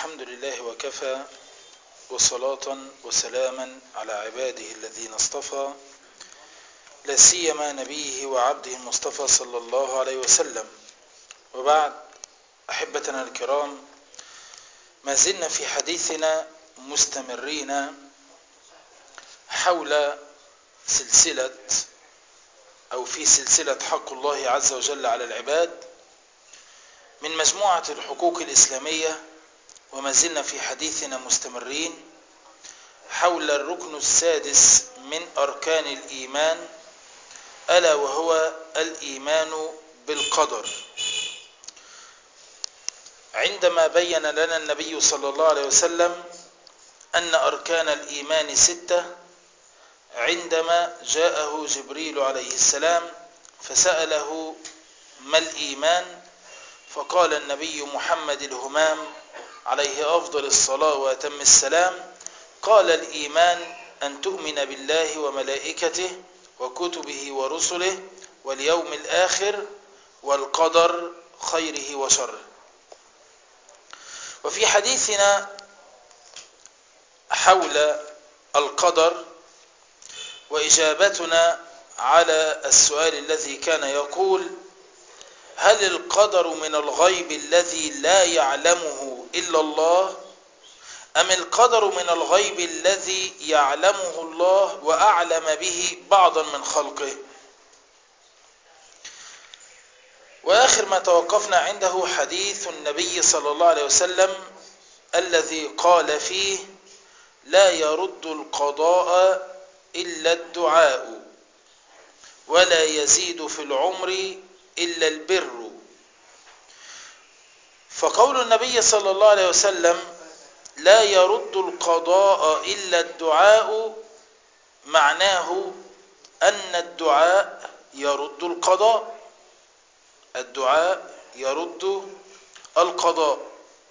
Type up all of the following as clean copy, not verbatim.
الحمد لله وكفى، وصلاة وسلاما على عباده الذين اصطفى، لا سيما نبيه وعبده المصطفى صلى الله عليه وسلم. وبعد، أحبتنا الكرام، ما زلنا في حديثنا مستمرين حول سلسلة في سلسلة حق الله عز وجل على العباد من مجموعة الحقوق الإسلامية، وما زلنا في حديثنا مستمرين حول الركن السادس من أركان الإيمان، ألا وهو الإيمان بالقدر. عندما بين لنا النبي صلى الله عليه وسلم أن أركان الإيمان 6، عندما جاءه جبريل عليه السلام فسأله ما الإيمان، فقال النبي محمد الهمام عليه أفضل الصلاة وأتم السلام: قال الإيمان أن تؤمن بالله وملائكته وكتبه ورسله واليوم الآخر والقدر خيره وشره. وفي حديثنا حول القدر وإجابتنا على السؤال الذي كان يقول: هل القدر من الغيب الذي لا يعلمه إلا الله، أم القدر من الغيب الذي يعلمه الله وأعلم به بعضا من خلقه؟ وآخر ما توقفنا عنده حديث النبي صلى الله عليه وسلم الذي قال فيه: لا يرد القضاء إلا الدعاء، ولا يزيد في العمر إلا البر. فقول النبي صلى الله عليه وسلم لا يرد القضاء إلا الدعاء معناه أن الدعاء يرد القضاء، الدعاء يرد القضاء.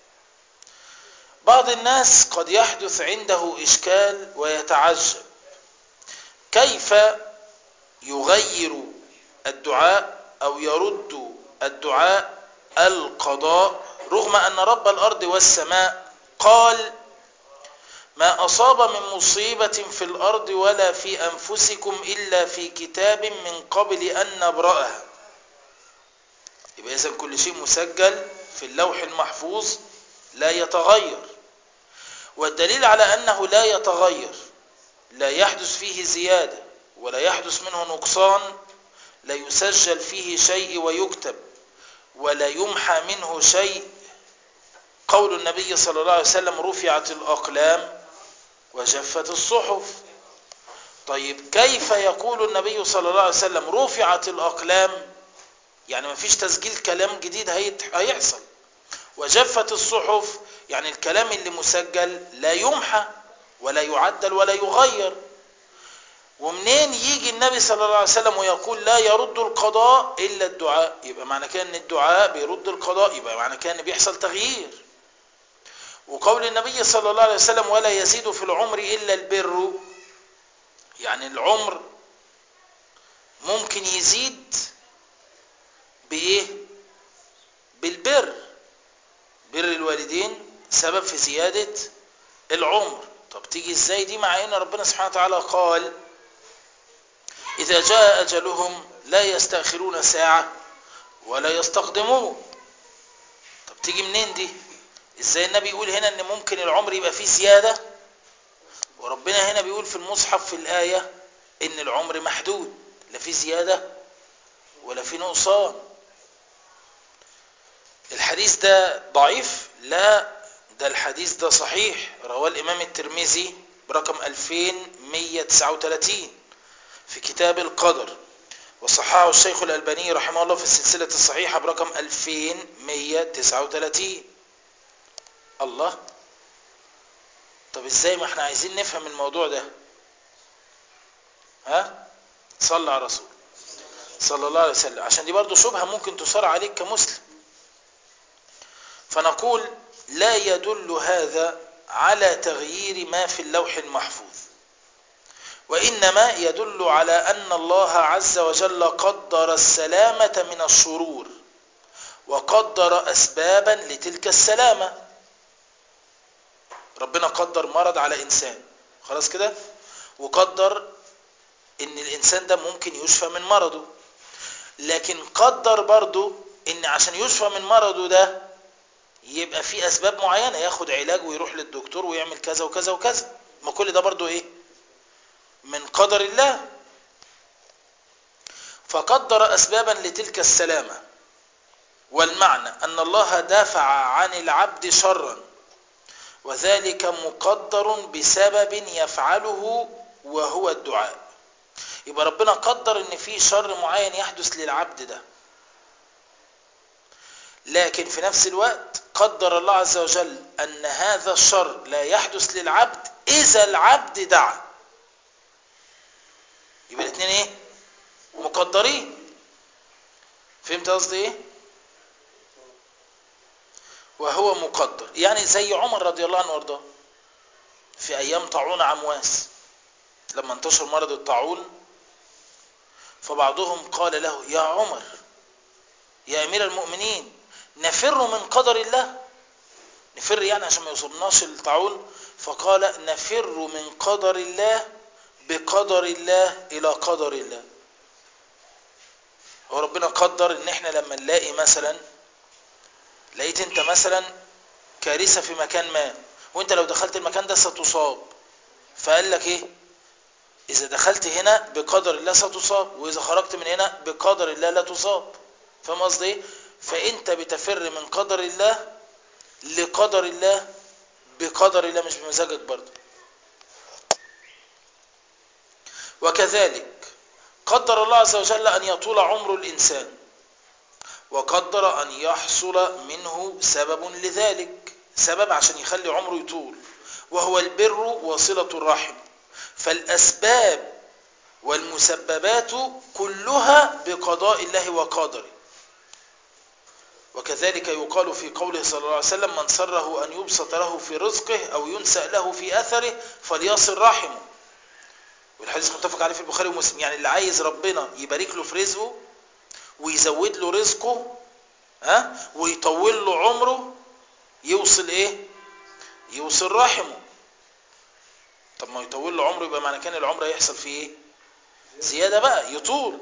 بعض الناس قد يحدث عنده إشكال ويتعجب: كيف يغير الدعاء أو يرد الدعاء القضاء، رغم أن رب الأرض والسماء قال: ما أصاب من مصيبة في الأرض ولا في أنفسكم إلا في كتاب من قبل أن نبرأها. يبقى إذن كل شيء مسجل في اللوح المحفوظ لا يتغير، والدليل على أنه لا يتغير، لا يحدث فيه زيادة ولا يحدث منه نقصان، لا يسجل فيه شيء ويكتب ولا يمحى منه شيء. قول النبي صلى الله عليه وسلم: رفعت الأقلام وجفت الصحف. طيب، كيف يقول النبي صلى الله عليه وسلم رفعت الأقلام؟ يعني ما فيش تسجيل كلام جديد هيحصل. وجفت الصحف يعني الكلام اللي مسجل لا يمحى ولا يعدل ولا يغير. ومنين يجي النبي صلى الله عليه وسلم ويقول لا يرد القضاء إلا الدعاء؟ يبقى معنى كان ان الدعاء بيرد القضاء، يبقى معنى كان بيحصل تغيير. وقول النبي صلى الله عليه وسلم ولا يزيد في العمر إلا البر، يعني العمر ممكن يزيد بإيه؟ بالبر. بر الوالدين سبب في زيادة العمر. طب تيجي ازاي دي مع ان ربنا سبحانه وتعالى قال: إذا جاء أجلهم لا يستأخرون ساعة ولا يستقدمون؟ طب تيجي منين دي؟ ازاي النبي يقول هنا ان ممكن العمر يبقى فيه زيادة، وربنا هنا بيقول في المصحف في الآية ان العمر محدود، لا فيه زيادة ولا فيه نقصان؟ الحديث ده ضعيف؟ لا، ده الحديث ده صحيح، رواه الإمام الترمذي برقم 2139 في كتاب القدر، وصححه الشيخ الألباني رحمه الله في السلسلة الصحيحة برقم 2139. الله، طب ازاي؟ ما احنا عايزين نفهم الموضوع ده. صلى على رسول صلى الله عليه وسلم، عشان دي برضو شبهة ممكن تصار عليك كمسلم. فنقول لا يدل هذا على تغيير ما في اللوح المحفوظ، وإنما يدل على أن الله عز وجل قدر السلامة من الشرور وقدر أسبابا لتلك السلامة. ربنا قدر مرض على إنسان، خلاص كده، وقدر إن الإنسان ده ممكن يشفى من مرضه، لكن قدر برضو إن عشان يشفى من مرضه ده يبقى في أسباب معينة، ياخد علاج ويروح للدكتور ويعمل كذا وكذا وكذا. ما كل ده برضو إيه؟ من قدر الله. فقدر أسبابا لتلك السلامة. والمعنى أن الله دافع عن العبد شرا، وذلك مقدر بسبب يفعله وهو الدعاء. يبقى ربنا قدر ان في شر معين يحدث للعبد ده، لكن في نفس الوقت قدر الله عز وجل ان هذا الشر لا يحدث للعبد اذا العبد دعا. يبقى الاثنين ايه؟ مقدرين. فهمت قصدي ايه؟ وهو مقدر، يعني زي عمر رضي الله عنه وارضاه في ايام طاعون عمواس، لما انتشر مرض الطاعون، فبعضهم قال له: يا عمر، يا امير المؤمنين، نفر من قدر الله. نفر يعني عشان ما يصيبناش الطاعون. فقال: نفر من قدر الله بقدر الله الى قدر الله. هو ربنا قدر ان احنا لما نلاقي مثلا، لقيت انت مثلا كارثة في مكان ما، وانت لو دخلت المكان ده ستصاب، فقال لك ايه؟ اذا دخلت هنا بقدر الله ستصاب، واذا خرجت من هنا بقدر الله لا تصاب. فاهم قصدي ايه؟ فانت بتفر من قدر الله لقدر الله بقدر الله، مش بمزاجك برضه. وكذلك قدر الله عز وجل ان يطول عمر الانسان، وقدر ان يحصل منه سبب لذلك، سبب عشان يخلي عمره يطول، وهو البر وصلة الرحم. فالاسباب والمسببات كلها بقضاء الله وقدره. وكذلك يقال في قوله صلى الله عليه وسلم: من سره أن يبسط له في رزقه أو ينسأ له في أثره فليصل رحمه. والحديث متفق عليه في البخاري ومسلم. يعني اللي عايز ربنا يبارك له في رزقه ويزود له رزقه ويطول له عمره، يوصل ايه؟ يوصل رحمه. طب ما يطول له عمره يبقى معنى كان العمر هيحصل فيه ايه؟ زيادة بقى، يطول.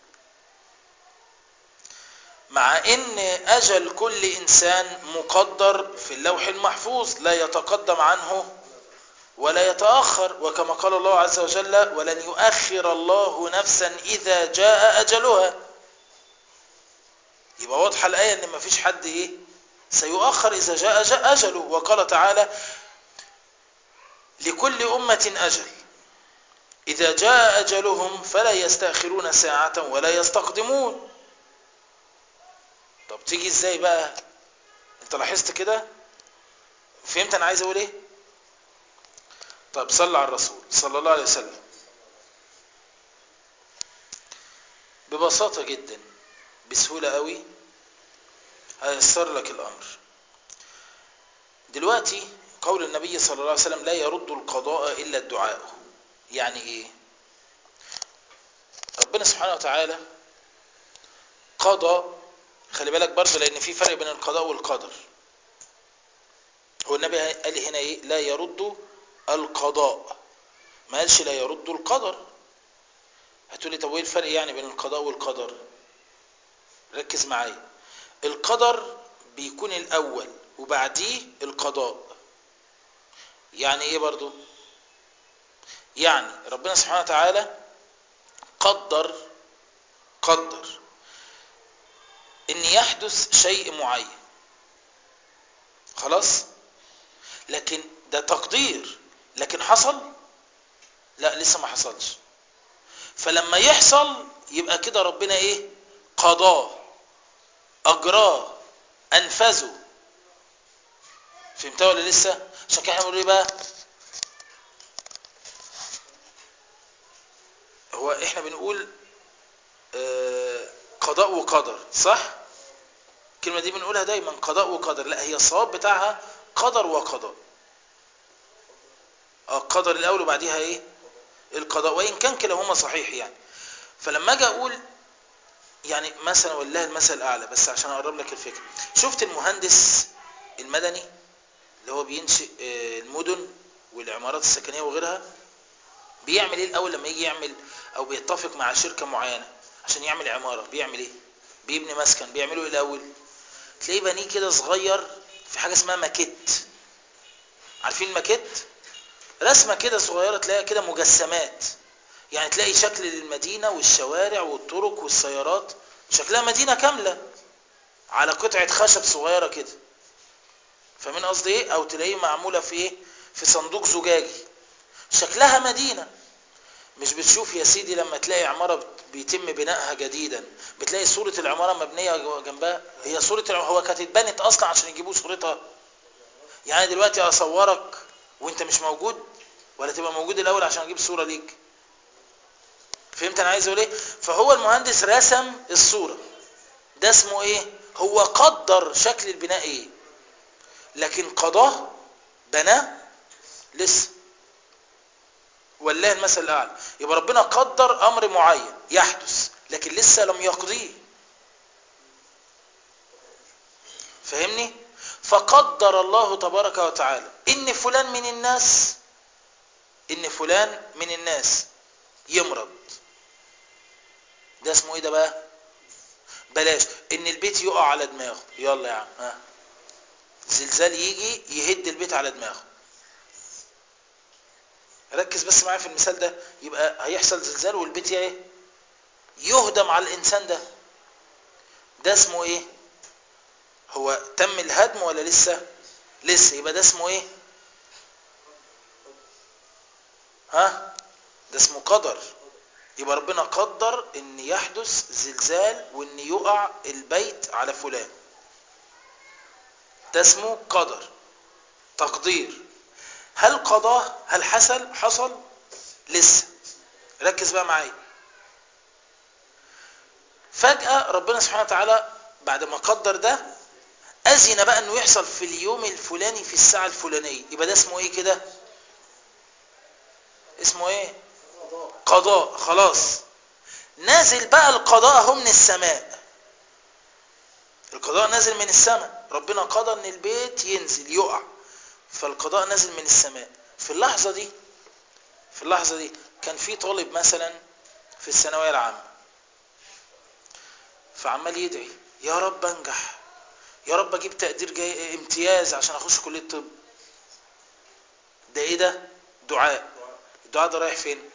مع ان اجل كل انسان مقدر في اللوح المحفوظ، لا يتقدم عنه ولا يتأخر، وكما قال الله عز وجل: ولن يؤخر الله نفسا اذا جاء اجلها. يبقى واضحة الآية ان ما فيش حد ايه سيؤخر اذا جاء اجله. وقال تعالى: لكل امة اجل اذا جاء اجلهم فلا يستأخرون ساعة ولا يستقدمون. طب تيجي ازاي بقى؟ انت لاحظت كده؟ فهمت انا عايز اقول ايه؟ طب صلى على الرسول صلى الله عليه وسلم. ببساطة جدا، بسهولة قوي، هيسر لك الامر. دلوقتي قول النبي صلى الله عليه وسلم: لا يرد القضاء الا الدعاء. يعني ايه؟ ربنا سبحانه وتعالى قضى. خلي بالك برضه، لان في فرق بين القضاء والقدر. هو النبي قال هنا ايه؟ لا يرد القضاء، ما قالش لا يرد القدر. هتقولي طب ايه الفرق يعني بين القضاء والقدر؟ ركز معايا. القدر بيكون الاول وبعديه القضاء. يعني ايه برضو؟ يعني ربنا سبحانه وتعالى قدر ان يحدث شيء معين، خلاص، لكن ده تقدير. لكن حصل؟ لا، لسه ما حصلش. فلما يحصل يبقى كده ربنا ايه؟ قضاه، اجراه، انفذه. فهمتها ولا لسه؟ عشان كده احنا بنقول ايه بقى؟ هو احنا بنقول قضاء وقدر، صح؟ الكلمة دي بنقولها دايما قضاء وقدر. لا، هي الصواب بتاعها قدر وقضاء. القدر الاول وبعديها ايه؟ القضاء، وان كان كلاهما صحيح يعني. فلما اجي اقول يعني مثلا، والله المثل الاعلى، بس عشان اقرب لك الفكره، شفت المهندس المدني اللي هو بينشئ المدن والعمارات السكنية وغيرها، بيعمل ايه الاول لما يجي يعمل او بيتفق مع شركة معينة عشان يعمل عمارة؟ بيعمل ايه؟ بيبني مسكن، بيعمله ايه الاول؟ تلاقيه بنيه كده صغير في حاجة اسمها ماكيت. عارفين الماكيت؟ رسمة كده صغيرة تلاقيها كده مجسمات، يعني تلاقي شكل المدينة والشوارع والطرق والسيارات، شكلها مدينة كاملة على قطعة خشب صغيرة كده. فاهمين قصدي ايه؟ او تلاقيه معمولة في ايه؟ في صندوق زجاجي، شكلها مدينة. مش بتشوف يا سيدي لما تلاقي عمارة بيتم بنائها جديدا بتلاقي صورة العمارة مبنية جنبها؟ هي صورة هو كانت اتبنت اصلا عشان يجيبوا صورتها. يعني دلوقتي اصورك وانت مش موجود، ولا تبقى موجود الاول عشان اجيب صورة ليك؟ فهمت انا عايز اقول ايه؟ فهو المهندس رسم الصورة، ده اسمه ايه؟ هو قدر شكل البناء ايه، لكن قضاه بناه لسه. والله المثل الاعلى. يبقى ربنا قدر امر معين يحدث لكن لسه لم يقضيه. فهمني؟ فقدر الله تبارك وتعالى ان فلان من الناس، ان فلان من الناس يمرض. ده اسمه ايه ده بقى؟ بلاش ان البيت يقع على دماغه. يلا يا عم، ها، زلزال يجي يهد البيت على دماغه. ركز بس معايا في المثال ده. يبقى هيحصل زلزال والبيت ايه؟ يهدم على الانسان ده. ده اسمه ايه؟ هو تم الهدم ولا لسه؟ لسه. يبقى ده اسمه ايه؟ ها؟ ده اسمه قدر. يبقى ربنا قدر ان يحدث زلزال وان يقع البيت على فلان. ده اسمه قدر، تقدير. هل قضاه؟ هل حصل؟ لسه. ركز بقى معايا. فجأة ربنا سبحانه وتعالى بعد ما قدر ده أذن بقى انه يحصل في اليوم الفلاني في الساعة الفلانية. يبقى ده اسمه ايه كده؟ اسمه ايه؟ قضاء. خلاص. نازل بقى القضاء اهو من السماء. القضاء نازل من السماء. ربنا قضى ان البيت ينزل يقع، فالقضاء نازل من السماء. في اللحظة دي كان في طالب مثلا في الثانوية العامة، فعمال يدعي يا رب انجح، يا رب اجيب تقدير جاي امتياز عشان اخش كلية طب. ده ايه ده؟ دعاء. الدعاء ده رايح فين؟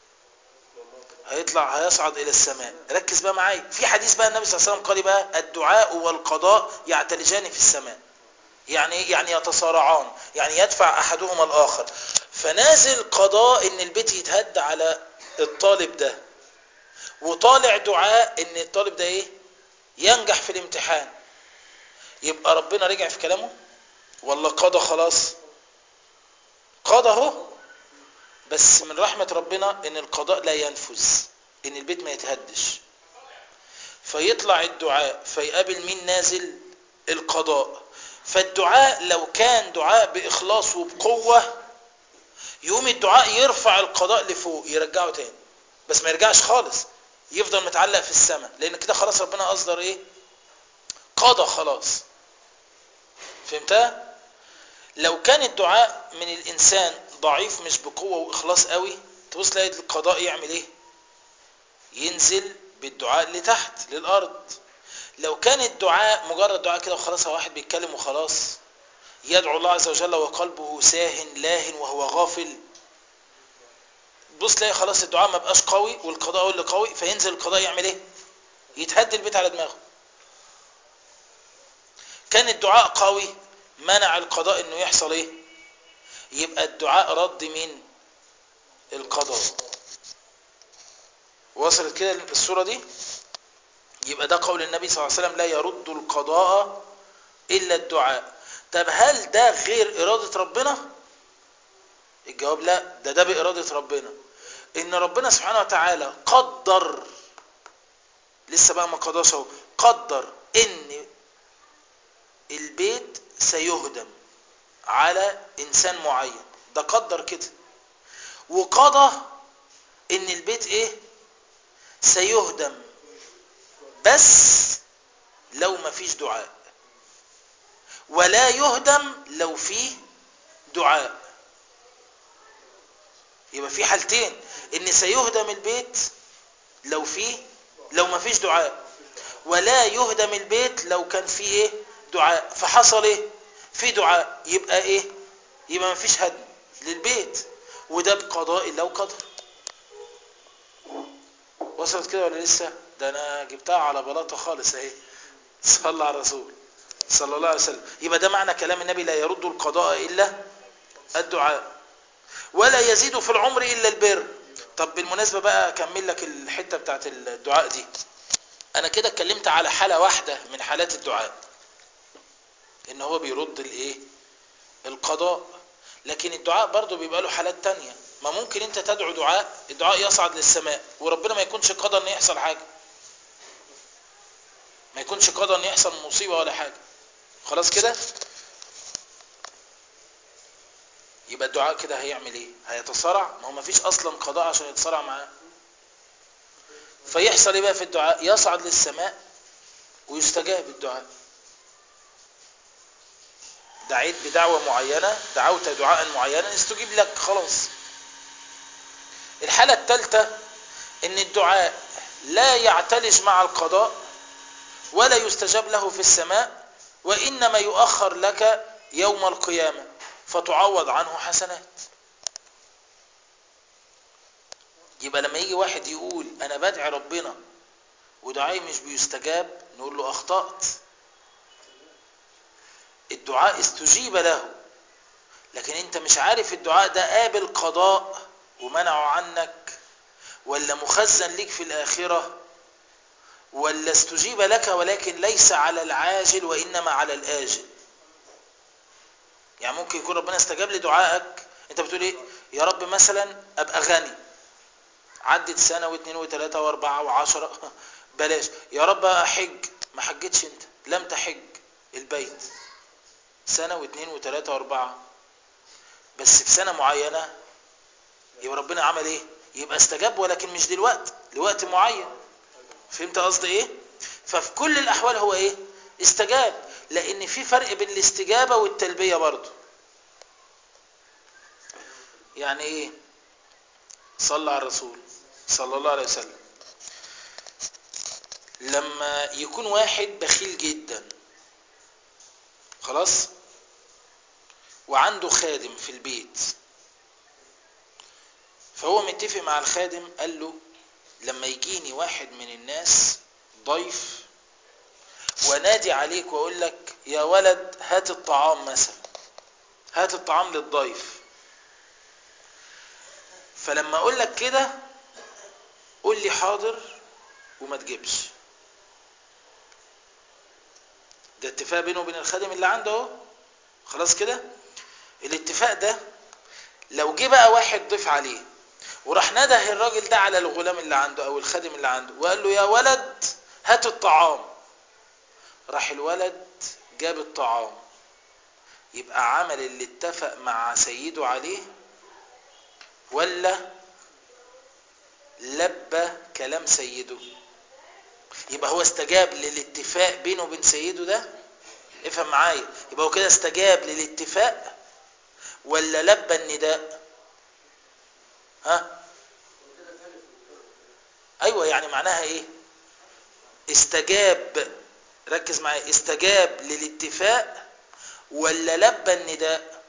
هيصعد الى السماء. ركز بقى معايا في حديث بقى النبي صلى الله عليه وسلم قال بقى الدعاء والقضاء يعتلجان في السماء. يعني ايه؟ يعني يتصارعان، يعني يدفع احدهما الاخر. فنازل قضاء ان البيت يتهد على الطالب ده، وطالع دعاء ان الطالب ده ايه؟ ينجح في الامتحان. يبقى ربنا رجع في كلامه ولا قضى خلاص؟ قضى اهو. بس من رحمة ربنا ان القضاء لا ينفذ، ان البيت ما يتهدش. فيطلع الدعاء فيقابل مين نازل؟ القضاء. فالدعاء لو كان دعاء بإخلاص وبقوة يقوم الدعاء يرفع القضاء لفوق يرجعه تاني، بس ما يرجعش خالص، يفضل متعلق في السماء، لان كده خلاص ربنا اصدر ايه؟ قضى خلاص. فهمتها؟ لو كان الدعاء من الانسان ضعيف مش بقوة واخلاص قوي، تبص تلاقي القضاء يعمل ايه؟ ينزل بالدعاء لتحت للارض. لو كان الدعاء مجرد دعاء كده وخلاص، واحد بيتكلم وخلاص، يدعو الله عز وجل وقلبه ساهٍ لاهٍ وهو غافل، بص تلاقي خلاص الدعاء ما بقاش قوي والقضاء هو اللي قوي، فينزل القضاء يعمل ايه؟ يتهد البيت على دماغه. كان الدعاء قوي منع القضاء انه يحصل ايه؟ يبقى الدعاء رد مين؟ القضاء. وصلت كده الصورة دي؟ يبقى ده قول النبي صلى الله عليه وسلم لا يرد القضاء الا الدعاء. طب هل ده غير ارادة ربنا؟ الجواب لا، ده بإرادة ربنا. ان ربنا سبحانه وتعالى قدر، لسه بقى ما قضاش اهو، قدر ان البيت سيهدم على انسان معين، ده قدر كده. وقضى ان البيت ايه؟ سيهدم بس لو ما فيش دعاء. ولا يهدم لو فيه دعاء. يبقى في حالتين، ان سيهدم البيت لو ما فيش دعاء، ولا يهدم البيت لو كان فيه ايه دعاء. فحصل ايه؟ في دعاء، يبقى ايه؟ يبقى ما فيش هدم للبيت، وده بقضاء الله وقدر. وصلت كده ولا لسه؟ ده انا جبتها على بلاطه خالص اهي. صلى على الرسول صلى الله عليه وسلم. يبقى ده معنى كلام النبي: لا يرد القضاء الا الدعاء، ولا يزيد في العمر الا البر. طب بالمناسبه بقى اكمل لك الحته بتاعت الدعاء دي. انا كده اتكلمت على حاله واحده من حالات الدعاء، ان هو بيرد الايه؟ القضاء. لكن الدعاء برضو بيبقى له حالات تانية. ما ممكن انت تدعو دعاء، الدعاء يصعد للسماء وربنا ما يكونش قضى ان يحصل حاجه، ما يكونش قضى ان يحصل مصيبه ولا حاجه. خلاص كده؟ يبقى الدعاء كده هيعمل ايه؟ هيتصارع. ما هو ما فيش اصلا قضاء عشان يتصارع معاه. فيحصل ايه بقى في الدعاء؟ يصعد للسماء ويستجاب الدعاء. دعيت بدعوة معينة، دعوت دعاء معينا، استجيب لك خلاص. الحالة الثالثة ان الدعاء لا يعتلج مع القضاء ولا يستجاب له في السماء، وإنما يؤخر لك يوم القيامة فتعوض عنه حسنات. يبقى لما يجي واحد يقول أنا بدعي ربنا ودعائي مش بيستجاب، نقول له أخطأت. الدعاء استجيب له، لكن انت مش عارف الدعاء ده قابل قضاء ومنعه عنك، ولا مخزن ليك في الآخرة، ولا استجيب لك ولكن ليس على العاجل وإنما على الآجل. يعني ممكن يكون ربنا استجاب لدعائك، انت بتقول ايه؟ يا رب مثلا ابقى غني، عدت سنة واثنين وثلاثة واربعة وعشرة بلاش. يا رب احج، ما حجتش، انت لم تحج البيت سنة واثنين وثلاثة واربعة، بس في سنة معينة يبقى ربنا عمل ايه؟ يبقى استجاب، ولكن مش دلوقتي، لوقت معين. فهمت قصدي ايه؟ ففي كل الاحوال هو ايه؟ استجاب، لان في فرق بين الاستجابة والتلبية برضو. يعني ايه؟ صلى على الرسول صلى الله عليه وسلم. لما يكون واحد بخيل جدا خلاص، وعنده خادم في البيت، فهو متفق مع الخادم، قال له لما يجيني واحد من الناس ضيف ونادي عليك واقول لك يا ولد هات الطعام مثلا، هات الطعام للضيف، فلما اقول لك كده قول لي حاضر وما تجيبش. ده اتفاق بينه وبين الخادم اللي عنده اهو. خلاص كده؟ الاتفاق ده لو جه بقى واحد ضيف عليه وراح نده الراجل ده على الغلام اللي عنده او الخادم اللي عنده وقال له يا ولد هات الطعام، راح الولد جاب الطعام، يبقى عمل اللي اتفق مع سيده عليه ولا لبى كلام سيده؟ يبقى هو استجاب للاتفاق بينه وبين سيده ده. افهم معايا، يبقى هو كده استجاب للاتفاق ولا لبى النداء؟ ها؟ ايوه، يعني معناها ايه؟ استجاب، ركز معايا، استجاب للاتفاق ولا لبى النداء؟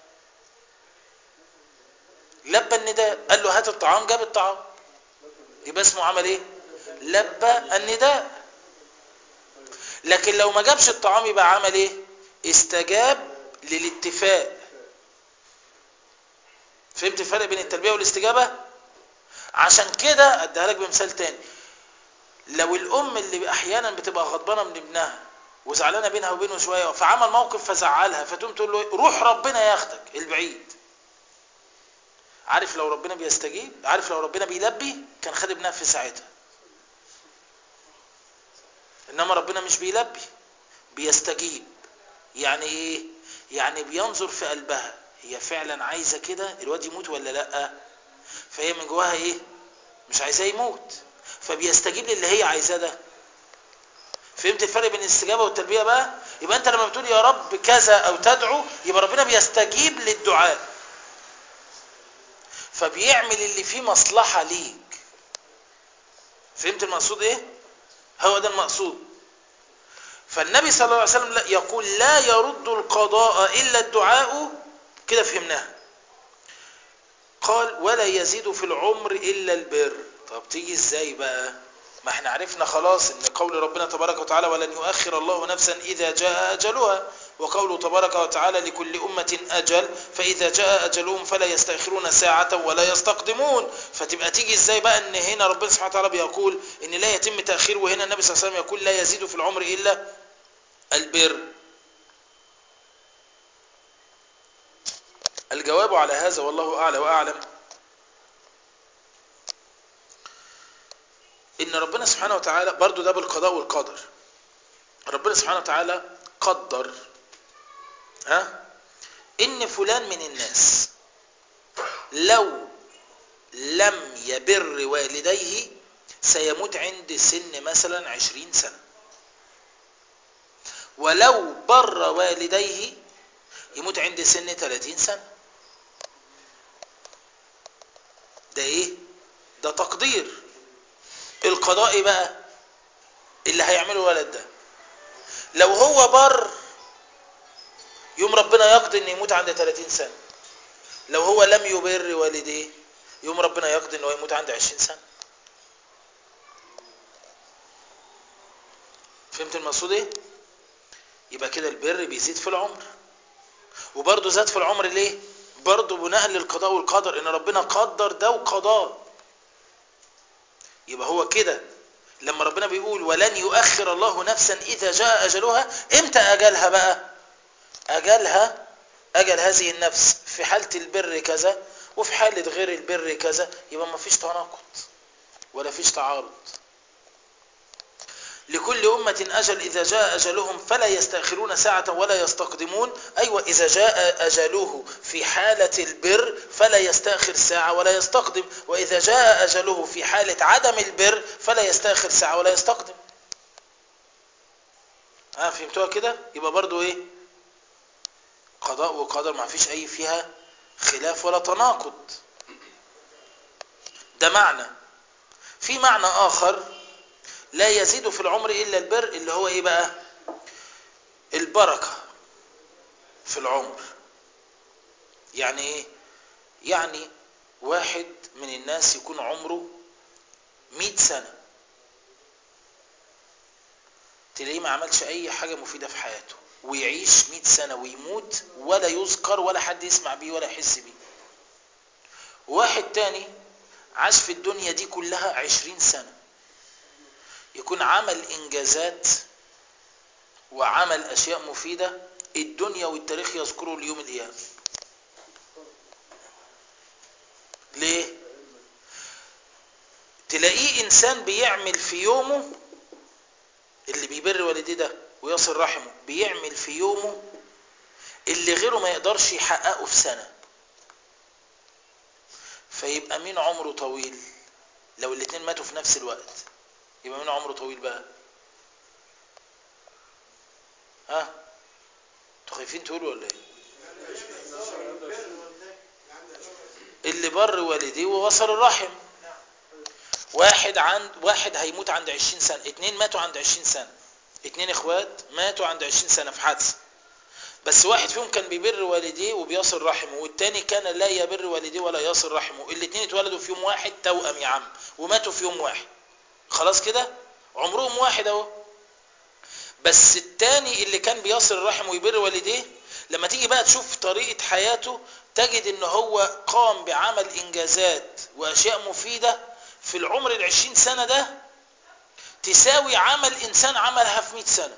لبى النداء، قال له هات الطعام، جاب الطعام، يبقى اسمه عمل ايه؟ لبى النداء. لكن لو ما جابش الطعام يبقى عمل ايه؟ استجاب للاتفاق. فهمت الفرق بين التلبية والاستجابة؟ عشان كده اديها لك بمثال تاني. لو الام اللي احيانا بتبقى غضبانه من ابنها وزعلانه بينها وبينه شويه، فعمل موقف فزعلها، فتقوم تقول له روح ربنا ياخدك البعيد. عارف لو ربنا بيستجيب، عارف لو ربنا بيلبي كان خد ابنها في ساعتها. انما ربنا مش بيلبي، بيستجيب. يعني ايه؟ يعني بينظر في قلبها، هي فعلا عايزه كده الواد يموت ولا لا؟ فهي من جواها ايه؟ مش عايزاه يموت، فبيستجيب للي هي عايزاه ده. فهمت الفرق بين الاستجابه والتلبيه بقى؟ يبقى انت لما بتقول يا رب رب كذا أو تدعو، يبقى ربنا بيستجيب للدعاء، فبيعمل اللي فيه مصلحة ليك. فهمت المقصود ايه؟ هو ده المقصود. فالنبي صلى الله عليه وسلم يقول لا يرد القضاء إلا الدعاء، كده فهمناها. قال ولا يزيد في العمر إلا البر. طب تيجي ازاي بقى؟ ما احنا عرفنا خلاص ان قول ربنا تبارك وتعالى ولن يؤخر الله نفسا إذا جاء أجلها، وقوله تبارك وتعالى لكل أمة أجل فإذا جاء أجلهم فلا يستأخرون ساعة ولا يستقدمون. فتبقى تيجي ازاي بقى ان هنا ربنا سبحانه وتعالى بيقول ان لا يتم تأخير، وهنا النبي صلى الله عليه وسلم يقول لا يزيد في العمر إلا البر؟ الجواب على هذا والله أعلى وأعلم إن ربنا سبحانه وتعالى برضو ده بالقضاء والقدر. ربنا سبحانه وتعالى قدر إن فلان من الناس لو لم يبر والديه سيموت عند سن مثلا 20 سنة، ولو بر والديه يموت عند سن 30 سنة. ده ايه؟ ده تقدير. القضاء بقى اللي هيعمله الولد ده، لو هو بر يوم ربنا يقضي انه يموت عند 30 سنة، لو هو لم يبر والديه يوم ربنا يقضي انه يموت عند 20 سنة. فهمت المقصود ايه؟ يبقى كده البر بيزيد في العمر، وبرضه زاد في العمر ليه؟ برضه بناء للقضاء والقدر، ان ربنا قدر ده وقضاه. يبقى هو كده لما ربنا بيقول ولن يؤخر الله نفسا اذا جاء اجلها، امتى اجلها بقى؟ اجلها اجل هذه النفس في حالة البر كذا وفي حالة غير البر كذا. يبقى ما فيش تناقض ولا فيش تعارض. لكل أمة أجل إذا جاء أجلهم فلا يستأخرون ساعة ولا يستقدمون. أيوة، إذا جاء أجله في حالة البر فلا يستأخر ساعة ولا يستقدم، وإذا جاء أجله في حالة عدم البر فلا يستأخر ساعة ولا يستقدم. فهمتوها كده؟ يبقى برضو إيه؟ قضاء وقدر ما فيش أي فيها خلاف ولا تناقض. ده معنى. في معنى آخر لا يزيد في العمر إلا البر، اللي هو إيه بقى؟ البركة في العمر. يعني إيه؟ يعني واحد من الناس يكون عمره 100 سنة، تلاقيه ما عملش أي حاجة مفيدة في حياته، ويعيش 100 سنة ويموت ولا يذكر ولا حد يسمع بيه ولا يحس بيه. واحد تاني عاش في الدنيا دي كلها 20 سنة، يكون عمل إنجازات وعمل أشياء مفيدة الدنيا والتاريخ يذكره اليوم القيامة. ليه؟ تلاقيه إنسان بيعمل في يومه، اللي بيبر والديه ده ويصل رحمه، بيعمل في يومه اللي غيره ما يقدرش يحققه في سنة. فيبقى مين عمره طويل؟ لو الاتنين ماتوا في نفس الوقت يبقى مين عمره طويل بقى؟ انتوا خايفين تقولوا ولا ايه؟ اللي بر والديه ووصل الرحم. واحد هيموت عند 20 سنة، اتنين ماتوا عند 20 سنة، اتنين اخوات ماتوا عند 20 سنة في حادثة، بس واحد فيهم كان بيبر والديه وبيصل رحمه، والتاني كان لا يبر والديه ولا يصل رحمه. الاتنين اتولدوا في يوم واحد توأم يا عم، وماتوا في يوم واحد. خلاص كده عمرهم واحد اهو. بس التاني اللي كان بيصل الرحم ويبر والديه، لما تيجي بقى تشوف طريقة حياته تجد ان هو قام بعمل انجازات واشياء مفيدة في العمر 20 سنة ده تساوي عمل انسان عملها في 100 سنة.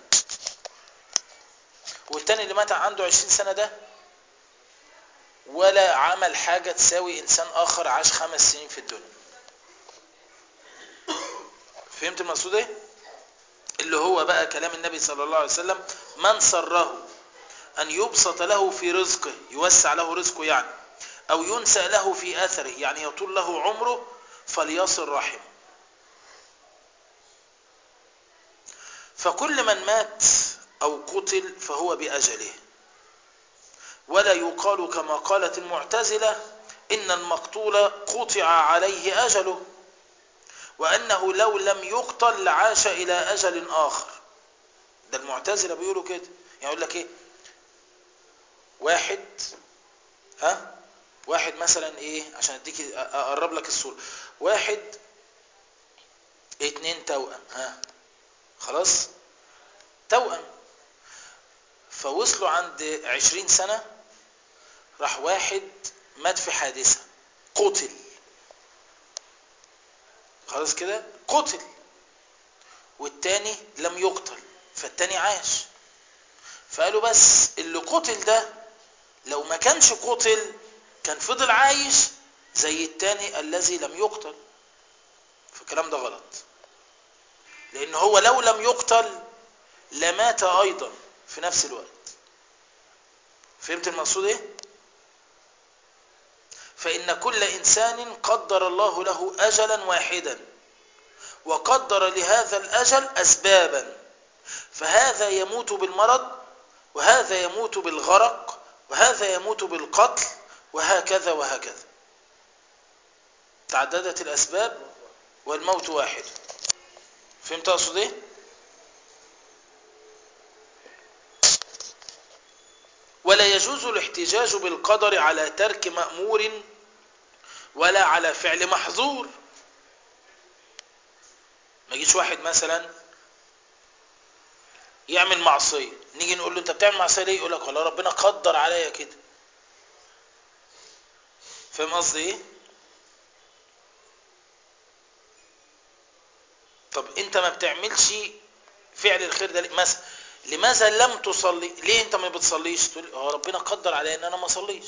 والتاني اللي مات عنده 20 سنة ده ولا عمل حاجة تساوي انسان اخر عاش 5 سنين في الدنيا. فهمت المقصود ايه؟ اللي هو بقى كلام النبي صلى الله عليه وسلم من سره أن يبسط له في رزقه، يوسع له رزقه يعني، أو ينسى له في أثره يعني يطول له عمره، فليصل رحمه. فكل من مات أو قتل فهو بأجله. ولا يقال كما قالت المعتزلة إن المقتول قطع عليه أجله، وأنه لو لم يقتل لعاش إلى أجل آخر. ده المعتزلة بيقولوا كده. يعني يقول لك إيه، واحد مثلا إيه، عشان أديك أقرب لك الصورة، واحد 2 توأم، خلاص توأم، فوصلوا عند 20 سنة، راح واحد مات في حادثة قتل، خلاص كده قتل، والتاني لم يقتل فالتاني عاش. فقالوا بس اللي قتل ده لو ما كانش قتل كان فضل عايش زي التاني الذي لم يقتل. فالكلام ده غلط، لان هو لو لم يقتل لمات ايضا في نفس الوقت. فهمت المقصود ايه؟ فإن كل إنسان قدر الله له أجلا واحدا، وقدر لهذا الأجل أسبابا، فهذا يموت بالمرض، وهذا يموت بالغرق، وهذا يموت بالقتل، وهكذا وهكذا. تعددت الأسباب والموت واحد. فهمت أقصد إيه؟ ولا يجوز الاحتجاج بالقدر على ترك مأمور ولا على فعل محظور. ما يجيش واحد مثلا يعمل معصية، نيجي نقول له انت بتعمل معصية ليه؟ يقول لك والله ربنا قدر عليا كده. فاهم قصدي ايه؟ طب انت ما بتعملش فعل الخير ده مثلا، لماذا لم تصلي؟ ليه انت ما بتصليش؟ تقول هو ربنا قدر عليا ان انا ما اصليش.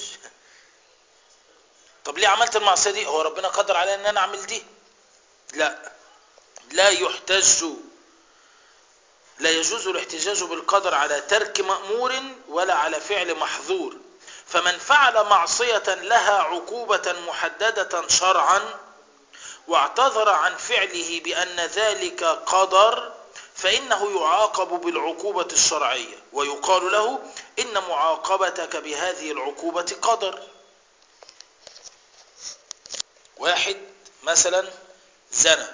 طب ليه عملت المعصية دي؟ هو ربنا قدر عليا ان انا اعمل دي. لا يحتج، لا يجوز الاحتجاج بالقدر على ترك مأمور ولا على فعل محظور. فمن فعل معصية لها عقوبة محددة شرعا واعتذر عن فعله بأن ذلك قدر، فإنه يعاقب بالعقوبة الشرعية، ويقال له إن معاقبتك بهذه العقوبة قدر. واحد مثلا زنى،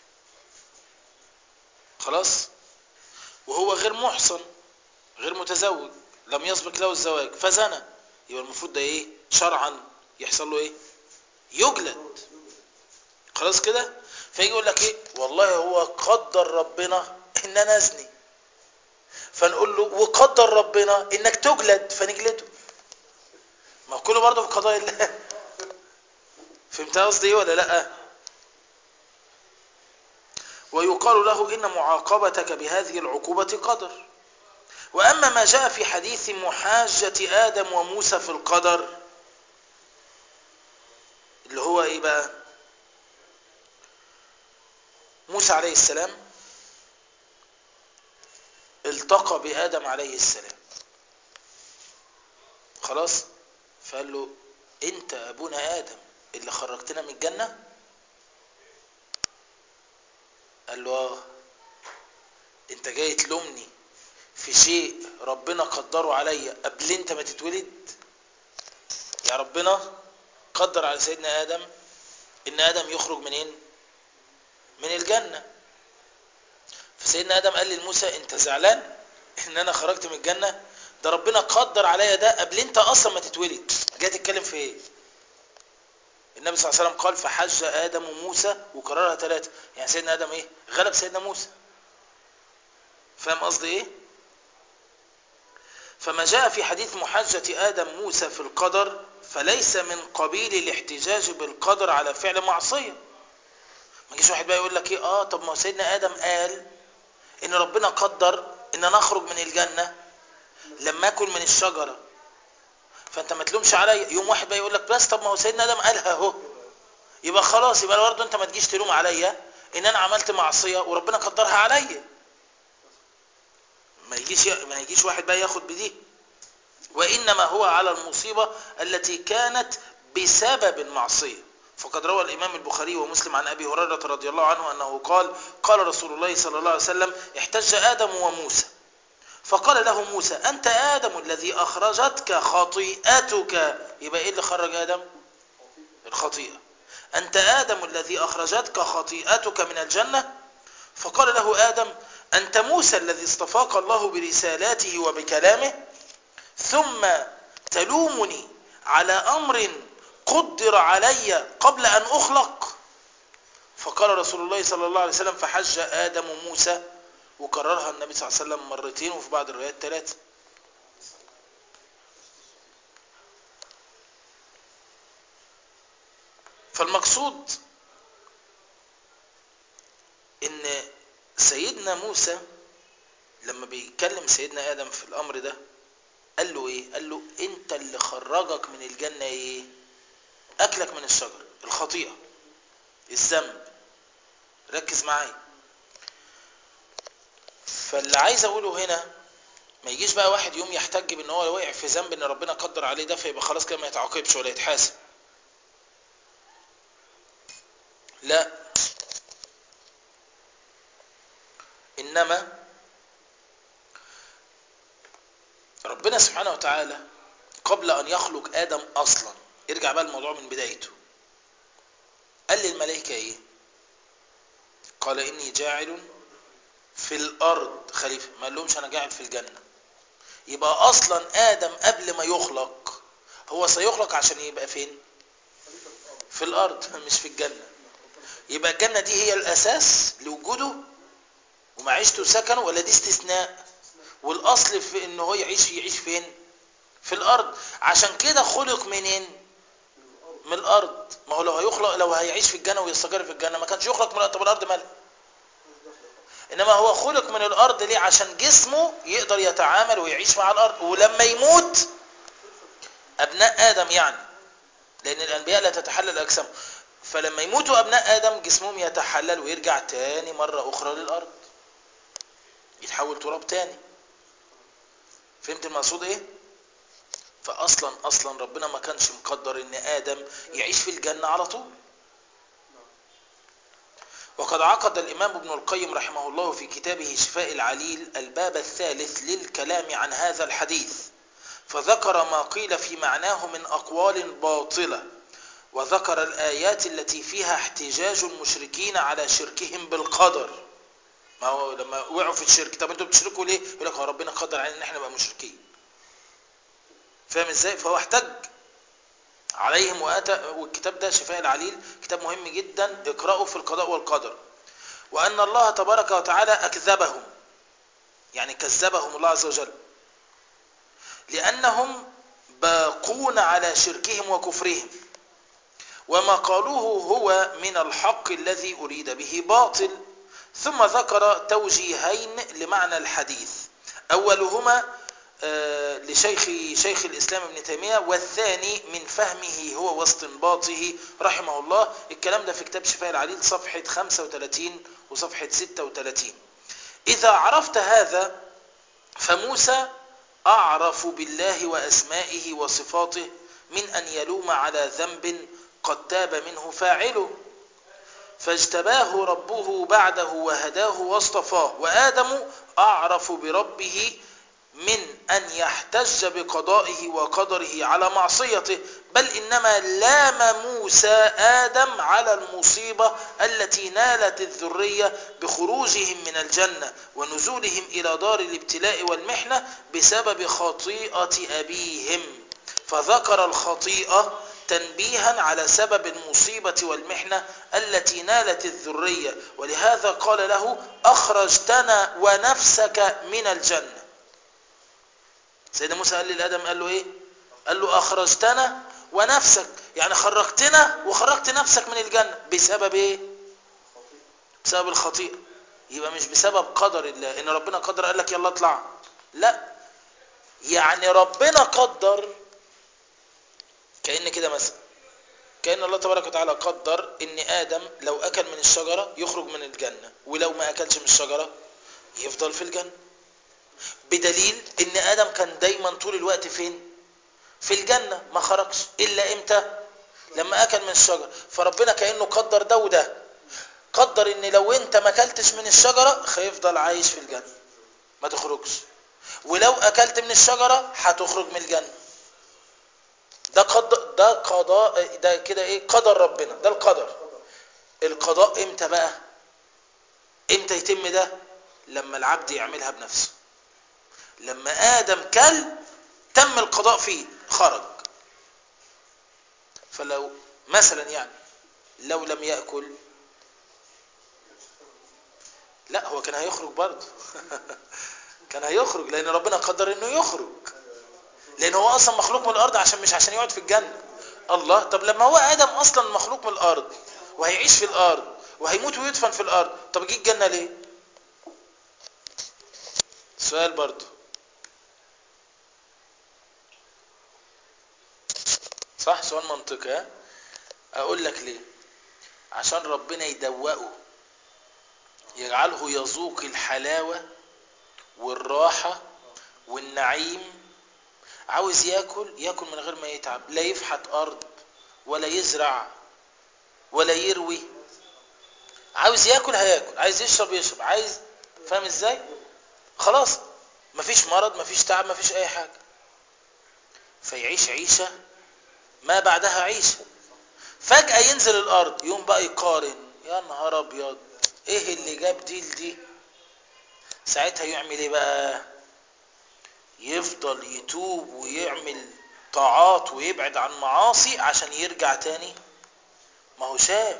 خلاص، وهو غير محصن، غير متزوج، لم يسبق له الزواج، فزنى، يبقى المفروض ده ايه شرعا؟ يحصل له ايه؟ يجلد. خلاص كده. فيجي يقول لك ايه، والله هو قدر ربنا ان انا ازني، فنقول له وقدر ربنا انك تجلد، فنجلده. ما هو كله برضه في قضاء الله. فهمت قصدي ايه ولا لا؟ ويقال له ان معاقبتك بهذه العقوبة قدر. واما ما جاء في حديث محاجة ادم وموسى في القدر، اللي هو ايه بقى؟ موسى عليه السلام التقى بآدم عليه السلام، خلاص، فقال له انت ابونا آدم اللي خرجتنا من الجنة؟ قال له انت جاي تلومني في شيء ربنا قدره عليا قبل انت ما تتولد؟ يا ربنا قدر على سيدنا آدم ان آدم يخرج منين؟ من الجنة. فسيدنا آدم قال لموسى انت زعلان ان انا خرجت من الجنة؟ ده ربنا قدر عليا ده قبل انت اصلا ما تتولد. جاي تتكلم في ايه؟ النبي صلى الله عليه وسلم قال فحج آدم وموسى، وكررها 3، يعني سيدنا آدم ايه؟ غلب سيدنا موسى. فاهم قصدي ايه؟ فما جاء في حديث محاجة آدم موسى في القدر فليس من قبيل الاحتجاج بالقدر على فعل معصية. ما يجيش واحد بقى يقول لك ايه، طب ما سيدنا آدم قال ان ربنا قدر ان انا اخرج من الجنة لما اكل من الشجرة، فانت ما تلومش عليا. يوم واحد بقى يقول لك بس طب ما هو سيدنا آدم قالها اهو، يبقى خلاص، يبقى برضه انت ما تجيش تلوم عليا ان انا عملت معصية وربنا قدرها عليا. ما يجيش واحد بقى ياخد بدي. وإنما هو على المصيبة التي كانت بسبب المعصية. فقد روى الإمام البخاري ومسلم عن أبي هريرة رضي الله عنه أنه قال قال رسول الله صلى الله عليه وسلم احتج آدم وموسى فقال له موسى أنت آدم الذي أخرجتك خطيئتك. يبقى إيه اللي خرج آدم؟ الخطيئة. أنت آدم الذي أخرجتك خطيئتك من الجنة. فقال له آدم أنت موسى الذي اصطفاك الله برسالاته وبكلامه، ثم تلومني على أمر قدر علي قبل أن أخلق. فقال رسول الله صلى الله عليه وسلم فحج آدم موسى، وكررها النبي صلى الله عليه وسلم مرتين وفي بعض الروايات 3. فالمقصود ان سيدنا موسى لما بيكلم سيدنا آدم في الأمر ده قال له ايه؟ قال له انت اللي خرجك من الجنة ايه؟ اكلك من الشجر، الخطيئة، الذنب. ركز معايا. فاللي عايز اقوله هنا ما يجيش بقى واحد يوم يحتج بان هو وقع في ذنب ان ربنا قدر عليه ده فيبقى خلاص كده ما يتعاقبش ولا يتحاسب. لا، انما ربنا سبحانه وتعالى قبل ان يخلق آدم اصلا، ارجع بقى الموضوع من بدايته، قال للملائكة ايه؟ قال اني جاعل في الارض خليفة، ما قال لهمش انا جاعل في الجنة. يبقى اصلا آدم قبل ما يخلق هو سيخلق عشان يبقى فين؟ في الارض مش في الجنة. يبقى الجنة دي هي الاساس لوجوده ومعيشته وسكنه، ولا دي استثناء؟ والاصل في انه هو يعيش فين؟ في الارض. عشان كده خلق منين؟ من الارض. ما هو لو هيخلق، لو هيعيش في الجنة ويستقر في الجنة ما كانش يخلق من الارض. طب الارض مالها؟ انما هو خلق من الارض ليه؟ عشان جسمه يقدر يتعامل ويعيش مع الارض. ولما يموت ابناء ادم يعني، لان الانبياء لا تتحلل اجسامهم، فلما يموتوا ابناء ادم جسمهم يتحلل ويرجع تاني مرة اخرى للارض، يتحول تراب تاني. فهمت المقصود ايه؟ فاصلا ربنا ما كانش مقدر ان ادم يعيش في الجنة على طول. وقد عقد الامام ابن القيم رحمه الله في كتابه شفاء العليل الباب الثالث للكلام عن هذا الحديث، فذكر ما قيل في معناه من اقوال باطلة، وذكر الآيات التي فيها احتجاج المشركين على شركهم بالقدر. ما هو لما وقعوا في الشرك، طب انتوا بتشركوا ليه؟ يقول لك هو ربنا قدر علينا ان احنا نبقى مشركين. فاهم ازاي؟ فهو احتج عليهم والكتاب ده شفاء العليل كتاب مهم جدا، اقرأه في القضاء والقدر. وأن الله تبارك وتعالى أكذبهم، يعني كذبهم الله عز وجل، لأنهم باقون على شركهم وكفرهم، وما قالوه هو من الحق الذي أريد به باطل. ثم ذكر توجيهين لمعنى الحديث، أولهما شيخ الإسلام ابن تيمية، والثاني من فهمه هو واستنباطه رحمه الله. الكلام ده في كتاب شفاء العليل صفحة 35 وصفحة 36. إذا عرفت هذا فموسى أعرف بالله وأسمائه وصفاته من أن يلوم على ذنب قد تاب منه فاعله، فاجتباه ربه بعده وهداه واصطفاه. وآدم أعرف بربه من أن يحتج بقضائه وقدره على معصيته، بل إنما لام موسى آدم على المصيبة التي نالت الذرية بخروجهم من الجنة ونزولهم إلى دار الابتلاء والمحنة بسبب خطيئة أبيهم، فذكر الخطيئة تنبيها على سبب المصيبة والمحنة التي نالت الذرية، ولهذا قال له أخرجتنا ونفسك من الجنة. سيدنا موسى قال لآدم، قال له ايه؟ قال له أخرجتنا ونفسك، يعني خرجتنا وخرجت نفسك من الجنة. بسبب ايه؟ بسبب الخطيئة. يبقى مش بسبب قدر الله، ان ربنا قدر قال لك يلا اطلع، لا، يعني ربنا قدر. كأن كده مثلا، كأن الله تبارك وتعالى قدر ان آدم لو أكل من الشجرة يخرج من الجنة، ولو ما أكلش من الشجرة يفضل في الجنة. بدليل ان آدم كان دايما طول الوقت فين؟ في الجنة، ما خرجش إلا إمتى؟ لما أكل من الشجرة. فربنا كأنه قدر ده وده، قدر ان لو انت ما اكلتش من الشجرة هيفضل عايش في الجنة ما تخرجش، ولو اكلت من الشجرة هتخرج من الجنة. ده قضاء، ده كده ايه؟ قدر ربنا، ده القدر. القضاء امتى بقى؟ امتى يتم ده؟ لما العبد يعملها بنفسه. لما آدم كل تم القضاء فيه، خرج. فلو مثلا يعني لو لم يأكل، لا هو كان هيخرج برضه. كان هيخرج لأن ربنا قدر إنه يخرج، لأن هو أصلا مخلوق من الأرض مش عشان يقعد في الجنة. الله، طب لما هو آدم أصلا مخلوق من الأرض وهيعيش في الأرض وهيموت ويدفن في الأرض، طب جه الجنة ليه؟ سؤال برضه، صح؟ سؤال منطقي. ها؟ أقول لك ليه. عشان ربنا يدوقه، يجعله يذوق الحلاوة والراحة والنعيم. عاوز ياكل من غير ما يتعب، لا يفحت أرض ولا يزرع ولا يروي. عاوز ياكل هياكل، عايز يشرب يشرب، عايز. فاهم ازاي؟ خلاص، مفيش مرض، مفيش تعب، مفيش اي حاجة. فيعيش عيشة ما بعدها عيشة. فجأة ينزل الارض، يوم بقى يقارن، يا نهار ابيض، ايه اللي جاب دي لدي؟ ساعتها يعمل ايه بقى؟ يفضل يتوب ويعمل طاعات ويبعد عن معاصي عشان يرجع تاني. ما هو شاف.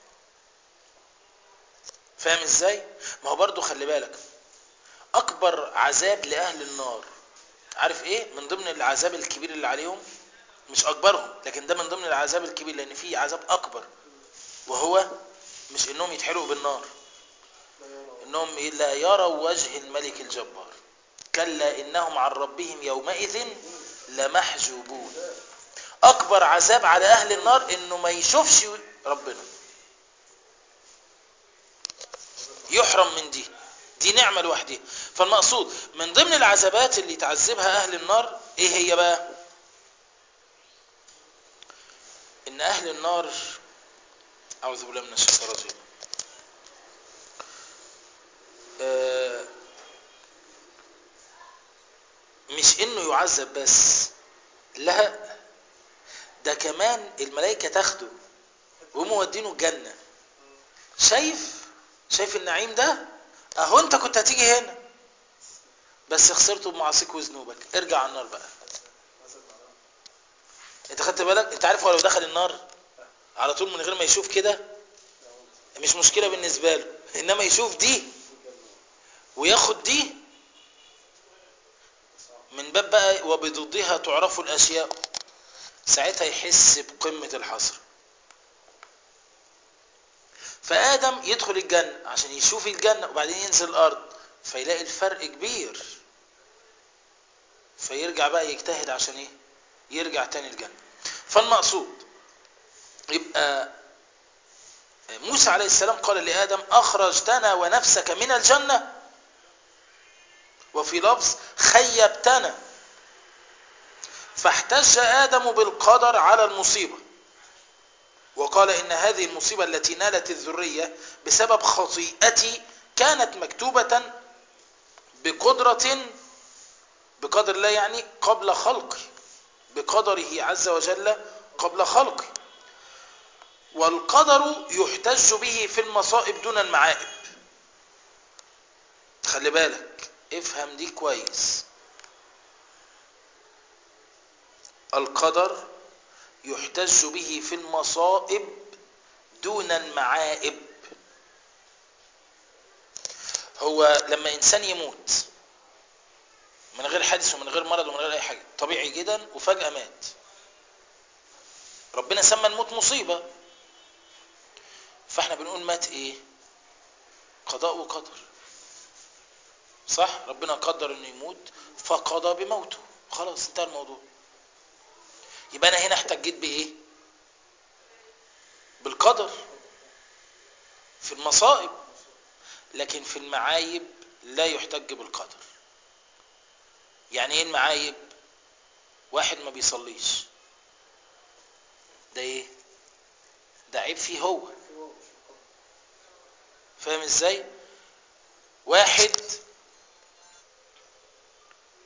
فاهم ازاي؟ ما هو برضو خلي بالك، اكبر عذاب لاهل النار، عارف ايه؟ من ضمن العذاب الكبير اللي عليهم، مش اكبرهم لكن ده من ضمن العذاب الكبير، لان في عذاب اكبر، وهو مش انهم يتحرقوا بالنار، انهم لا يروا وجه الملك الجبار. كلا انهم عن ربهم يومئذ لمحجوبون. اكبر عذاب على اهل النار انه ما يشوفش ربنا، يحرم من دي نعمة لوحدها. فالمقصود من ضمن العذابات اللي تعذبها اهل النار ايه هي بقى؟ ان اهل النار، اعوذ بالله من الشيطان الرجيم، مش انه يعذب بس، لا، ده كمان الملائكة تاخده ومودينه الجنة. شايف النعيم ده؟ اهو انت كنت هتيجي هنا بس خسرته بمعاصيك وذنوبك، ارجع على النار بقى. انت خدت بالك؟ انت عارف هو لو دخل النار على طول من غير ما يشوف كده مش مشكلة بالنسبة له، انما يشوف دي وياخد دي، من باب بقى وبضدها تعرف الاشياء، ساعتها يحس بقمة الحسرة. فآدم يدخل الجنة عشان يشوف الجنة، وبعدين ينزل الأرض فيلاقي الفرق كبير، فيرجع بقى يجتهد عشان ايه؟ يرجع تاني الجنة. فالمقصود يبقى موسى عليه السلام قال لآدم أخرجتنا ونفسك من الجنة، وفي لفظ خيبتنا. فاحتج آدم بالقدر على المصيبة، وقال إن هذه المصيبة التي نالت الذرية بسبب خطيئتي كانت مكتوبة بقدر الله، يعني قبل خلقي، بقدره عز وجل قبل خلقي. والقدر يحتج به في المصائب دون المعائب. خلي بالك، افهم دي كويس. القدر يحتج به في المصائب دون المعائب. هو لما انسان يموت من غير حادث ومن غير مرض ومن غير اي حاجة، طبيعي جدا، وفجأة مات، ربنا سمى الموت مصيبة، فاحنا بنقول مات ايه؟ قضاء وقدر، صح؟ ربنا قدر انه يموت فقضى بموته، خلاص انتهى الموضوع. يبقى انا هنا احتجيت بايه؟ بالقدر في المصائب، لكن في المعايب لا يحتج بالقدر. يعني ايه المعايب؟ واحد ما بيصليش، ده ايه؟ ده عيب فيه هو. فاهم ازاي؟ واحد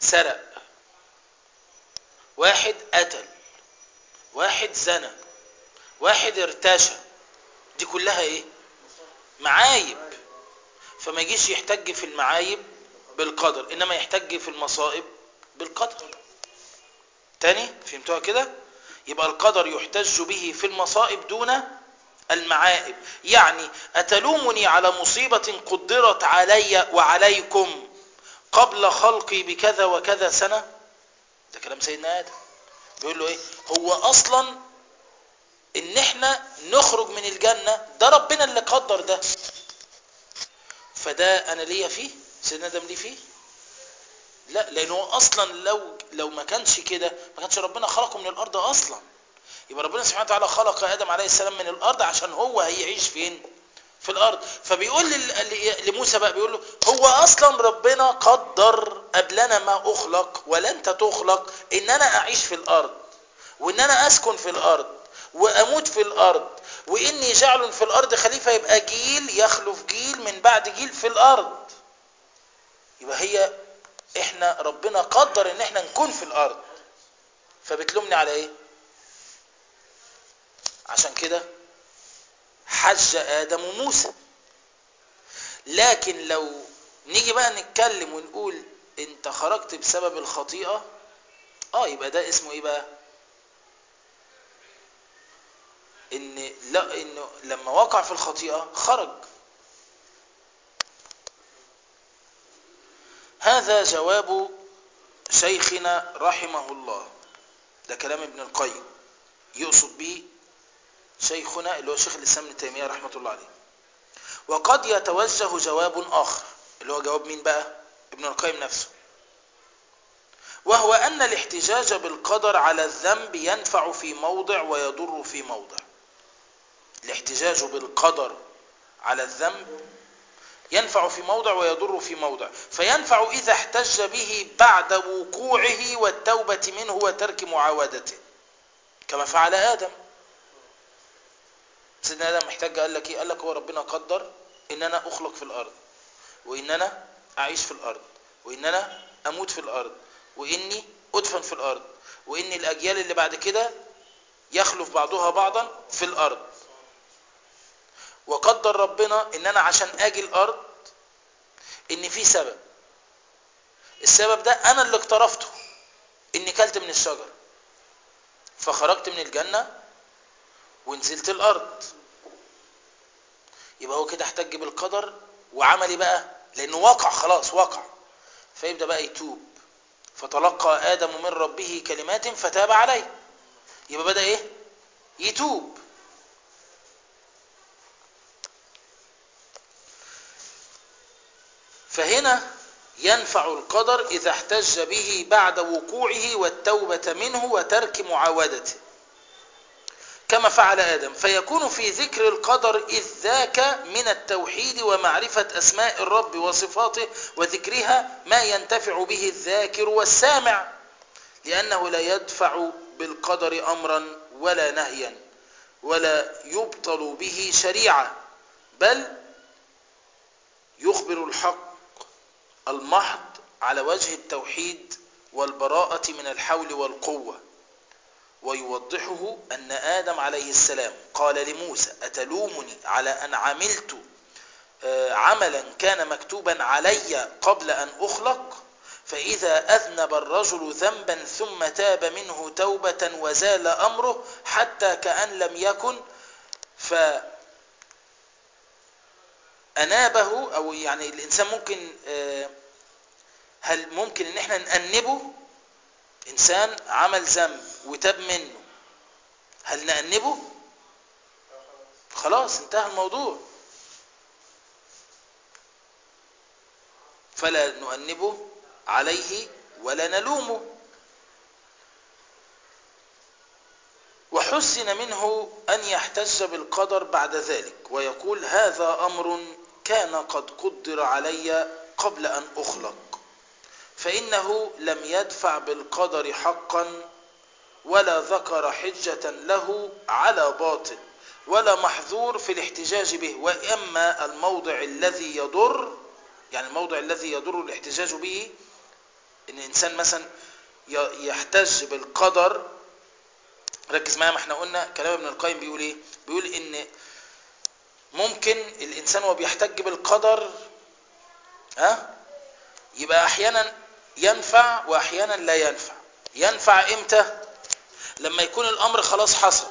سرق، واحد قتل، واحد زنى، واحد ارتشى، دي كلها ايه؟ معايب. فما يجيش يحتج في المعايب بالقدر، انما يحتج في المصائب بالقدر. تاني فهمتوها كده؟ يبقى القدر يحتج به في المصائب دون المعائب. يعني أتلومني على مصيبة قدرت علي وعليكم قبل خلقي بكذا وكذا سنة؟ ده كلام سيدنا آدم. بيقول له ايه؟ هو اصلا ان احنا نخرج من الجنة ده ربنا اللي قدر ده، فده انا ليا فيه، سيدنا آدم ليه فيه؟ لا، لانه اصلا لو ما كانش كده ما كانش ربنا خلقه من الارض اصلا. يبقى ربنا سبحانه وتعالى خلق آدم عليه السلام من الارض عشان هو هيعيش فين؟ في الارض. فبيقول لموسى بقى، بيقول له هو اصلا ربنا قدر قبلنا ما اخلق ولا انت تخلق ان انا اعيش في الارض، وان انا اسكن في الارض واموت في الارض، واني جعل في الارض خليفة، يبقى جيل يخلف جيل من بعد جيل في الارض. يبقى هي احنا ربنا قدر ان احنا نكون في الارض، فبتلومني على ايه؟ عشان كده حج آدم وموسى. لكن لو نيجي بقى نتكلم ونقول انت خرجت بسبب الخطيئة، يبقى ده اسمه ايه بقى؟ انه لما وقع في الخطيئة خرج. هذا جواب شيخنا رحمه الله. ده كلام ابن القيم، يقصد به شيخنا اللي هو شيخ الإسلام ابن تيمية رحمة الله عليه. وقد يتوجه جواب آخر، اللي هو جواب مين بقى؟ ابن القيم نفسه، وهو أن الاحتجاج بالقدر على الذنب ينفع في موضع ويضر في موضع. الاحتجاج بالقدر على الذنب ينفع في موضع ويضر في موضع. فينفع إذا احتج به بعد وقوعه والتوبة منه وترك معاودته، كما فعل آدم. سيدنا آدم احتج، قال لك ايه؟ قال لك هو ربنا قدر ان انا اخلق في الارض، وان انا اعيش في الارض، وان انا اموت في الارض، واني ادفن في الارض، وان الاجيال اللي بعد كده يخلف بعضها بعضا في الارض. وقدر ربنا ان انا عشان اجي الارض ان في سبب، السبب ده انا اللي اقترفته، اني كلت من الشجر فخرجت من الجنة ونزلت الارض. يبقى هو كده احتج بالقدر وعمل بقى، لانه وقع خلاص، وقع، فيبدأ بقى يتوب. فتلقى آدم من ربه كلمات فتاب عليه، يبقى بدأ ايه؟ يتوب. فهنا ينفع القدر إذا احتج به بعد وقوعه والتوبة منه وترك معاودته، كما فعل آدم. فيكون في ذكر القدر إذ ذاك من التوحيد ومعرفة أسماء الرب وصفاته وذكرها ما ينتفع به الذاكر والسامع، لأنه لا يدفع بالقدر أمرا ولا نهيا ولا يبطل به شريعة، بل يخبر الحق المحض على وجه التوحيد والبراءة من الحول والقوة. ويوضحه أن آدم عليه السلام قال لموسى أتلومني على أن عملت عملا كان مكتوبا علي قبل أن أخلق؟ فإذا أذنب الرجل ذنبا ثم تاب منه توبة وزال أمره حتى كأن لم يكن، فأنابه، أو يعني الإنسان ممكن، هل ممكن إن احنا نأنبه؟ إنسان عمل ذنب وتاب منه، هل نأنبه؟ خلاص انتهى الموضوع، فلا نؤنبه عليه ولا نلومه. وحسن منه أن يحتج بالقدر بعد ذلك ويقول هذا أمر كان قد قدر علي قبل أن أخلق، فإنه لم يدفع بالقدر حقا ولا ذكر حجة له على باطل ولا محظور في الاحتجاج به. وأما الموضع الذي يضر، يعني الموضع الذي يضر الاحتجاج به، ان الانسان مثلا يحتج بالقدر. ركز معايا، ما احنا قلنا كلام ابن القيم بيقول ايه؟ بيقول ان ممكن الانسان وهو بيحتج بالقدر يبقى احيانا ينفع واحيانا لا ينفع. ينفع امتى؟ لما يكون الامر خلاص حصل،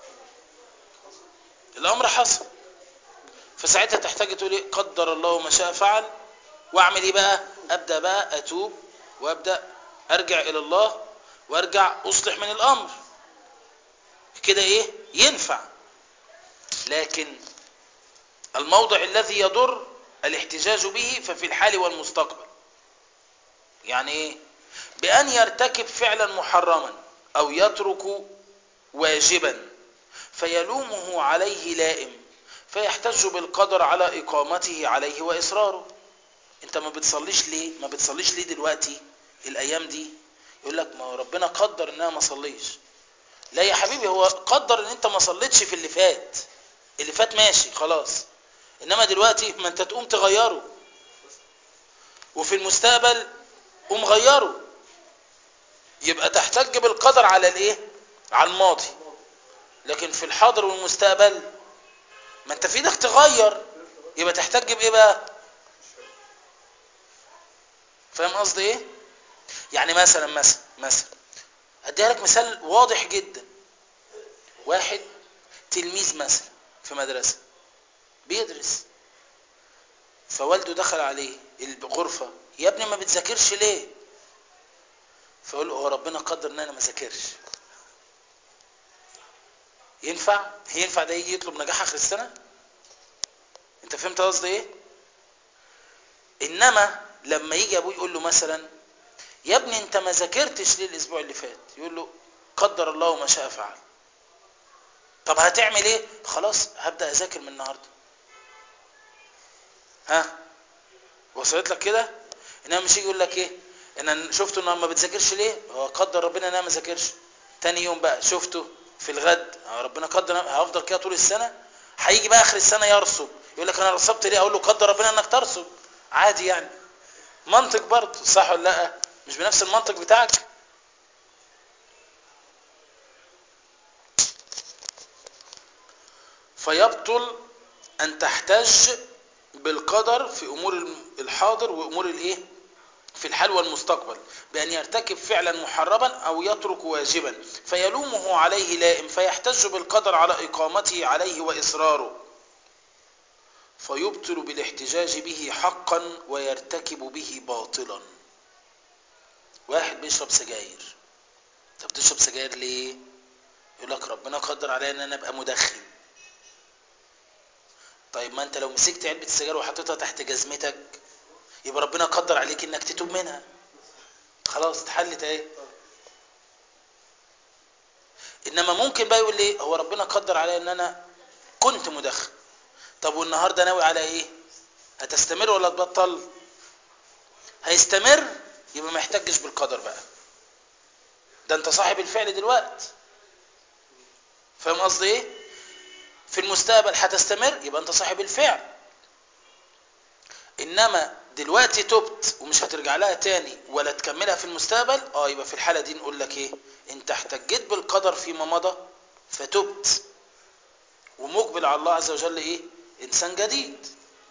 الامر حصل، فساعتها تحتاج تقول ايه؟ قدر الله ما شاء فعل. واعمل ايه بقى؟ ابدا بقى اتوب وابدا ارجع الى الله وارجع اصلح من الامر كده، ايه ينفع. لكن الموضع الذي يضر الاحتجاج به ففي الحال والمستقبل. يعني ايه؟ بان يرتكب فعلا محرما او يترك واجبا فيلومه عليه لائم فيحتج بالقدر على اقامته عليه واصراره. انت ما بتصليش ليه؟ ما بتصليش ليه دلوقتي الايام دي؟ يقول لك ما ربنا قدر ان انا ما صليش. لا يا حبيبي، هو قدر ان انت ما صليتش في اللي فات. اللي فات ماشي خلاص، انما دلوقتي ما انت تقوم تغيره، وفي المستقبل قوم غيره. يبقى تحتج بالقدر على الايه؟ على الماضي. لكن في الحاضر والمستقبل ما انت في ايدك تغير، يبقى تحتج بايه بقى؟ فاهم قصدي ايه؟ يعني مثلا اديها لك مثال واضح جدا. واحد تلميذ مثلا في مدرسة بيدرس، فوالده دخل عليه الغرفة: يا ابني ما بتذاكرش ليه؟ فيقول له: هو ربنا قدر ان انا ما ذاكرش. ينفع ده يجي يطلب نجاح اخر السنة؟ انت فهمت قصدي ايه؟ انما لما يجي ابوه يقول له مثلا: يا ابني انت ما ذاكرتش ليه الاسبوع اللي فات؟ يقول له: قدر الله ما شاء فعل. طب هتعمل ايه؟ خلاص هبدأ اذاكر من النهارده. وصلت لك كده؟ انما مش يجي يقول لك ايه؟ انا شفته انه ما بتذاكرش ليه؟ هو قدر ربنا ان انا ما ذاكرش. تاني يوم بقى شفته في الغد: ربنا قدر هفضل كده طول السنه. هيجي بقى اخر السنه يرسب، يقول لك: انا رسبت ليه؟ اقول له: قدر ربنا انك ترسب. عادي يعني. منطق برضه، صح ولا لا؟ مش بنفس المنطق بتاعك؟ فيبطل ان تحتج بالقدر في امور الحاضر وامور الايه؟ في الحال والمستقبل، بأن يرتكب فعلا محرما أو يترك واجبا فيلومه عليه لائم فيحتج بالقدر على إقامته عليه وإصراره فيبطل بالاحتجاج به حقا ويرتكب به باطلا. واحد بيشرب سجاير. طب بتشرب سجاير ليه؟ يقول لك: ربنا قدر عليا ان انا ابقى مدخن. طيب ما انت لو مسكت علبة السجاير وحطيتها تحت جزمتك يبقى ربنا قدر عليك انك تتوب منها. خلاص اتحلت اهي. انما ممكن بقى يقول لي: هو ربنا قدر عليا ان انا كنت مدخن. طب والنهارده ناوي على ايه؟ هتستمر ولا تبطل؟ هيستمر، يبقى ما يحتجش بالقدر بقى، ده انت صاحب الفعل دلوقتي. فاهم قصدي ايه؟ في المستقبل هتستمر، يبقى انت صاحب الفعل. انما دلوقتي تبت ومش هترجع لها تاني ولا تكملها في المستقبل، يبقى في الحالة دي نقول لك ايه؟ انت احتجيت بالقدر فيما مضى فتبت ومقبل على الله عز وجل ايه؟ انسان جديد.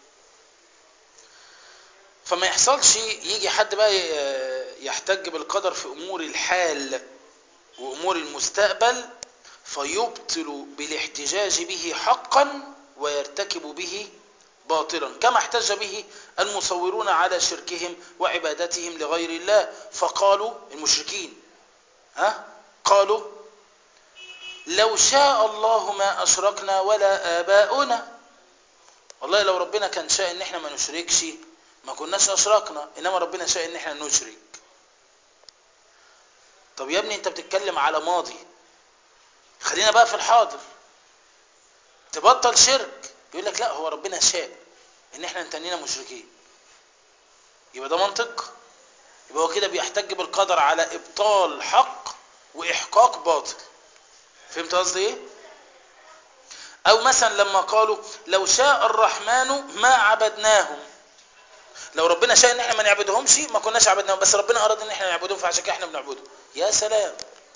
فما يحصلش يجي حد بقى يحتج بالقدر في امور الحال وامور المستقبل فيبطل بالاحتجاج به حقا ويرتكب به باطلا، كما احتج به المصورون على شركهم وعبادتهم لغير الله. فقالوا المشركين قالوا: لو شاء الله ما أشركنا ولا آباؤنا. والله لو ربنا كان شاء ان احنا ما نشركش ما كناش أشركنا، إنما ربنا شاء ان احنا نشرك. طب يا ابني انت بتتكلم على ماضي، خلينا بقى في الحاضر. تبطل شرك، يقول لك: لا هو ربنا شاء ان احنا نتنينا مشركين. يبقى ده منطق؟ يبقى هو كده بيحتج بالقدر على ابطال حق واحقاق باطل. فهمت قصدي ايه؟ او مثلا لما قالوا: لو شاء الرحمن ما عبدناهم. لو ربنا شاء ان احنا ما نعبدهمش ما كناش عبدناهم، بس ربنا اراد ان احنا نعبدهم فعشان كده احنا بنعبدهم. يا سلام،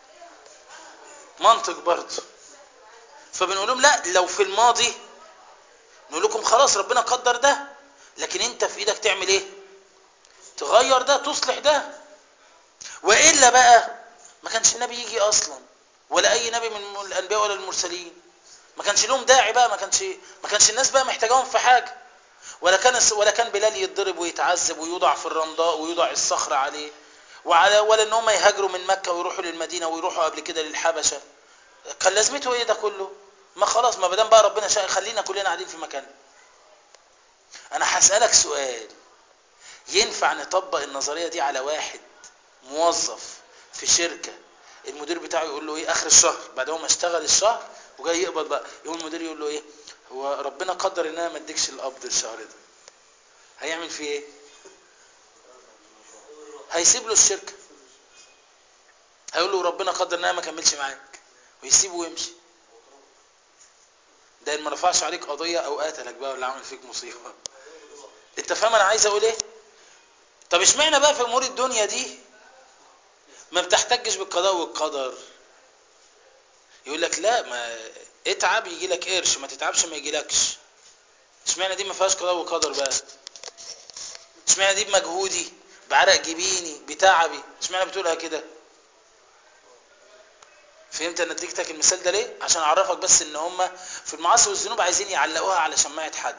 منطق برضه. فبنقول لهم لا، لو في الماضي نقول لكم خلاص ربنا قدر ده، لكن انت في ايدك تعمل ايه؟ تغير ده، تصلح ده. والا بقى ما كانش النبي يجي اصلا، ولا اي نبي من الانبياء ولا المرسلين. ما كانش لهم داعي بقى، ما كانش الناس بقى محتاجاهم في حاجه. ولا كان بلال يتضرب ويتعذب ويوضع في الرمضاء ويوضع الصخر عليه، ولا ان هم يهاجروا من مكه ويروحوا للمدينه ويروحوا قبل كده للحبشه. كان لازمته ايه ده كله؟ ما خلاص، ما بدام بقى ربنا شاء خلينا كلنا قاعدين في مكاننا. انا هسألك سؤال، ينفع نطبق النظرية دي على واحد موظف في شركة المدير بتاعه يقول له ايه اخر الشهر بعد ما اشتغل الشهر وجاي يقبض بقى، يقوم المدير يقول له ايه؟ هو ربنا قدر ان انا ما اديكش القبض الشهر ده. هيعمل فيه ايه؟ هيسيب له الشركة، هيقول له ربنا قدر ان انا ما اكملش معاك، ويسيبه ويمشي. ده ان ما رفعش عليك قضية او قاتلك بقى ولا عمل فيك مصيبة. انت فاهم انا عايز اقول ايه؟ طب اشمعنى بقى في امور الدنيا دي ما بتحتجش بالقضاء والقدر؟ يقول لك لا، ما اتعب يجي لك قرش، ما تتعبش ما يجيلكش. اشمعنى دي ما فيهاش قضاء وقدر بقى؟ اشمعنى دي بمجهودي بعرق جبيني بتعبي؟ اشمعنى بتقولها كده؟ فهمت نتيجتك المثال ده ليه؟ عشان اعرفك بس ان هم في المعاصي والذنوب عايزين يعلقوها على شماعة حد.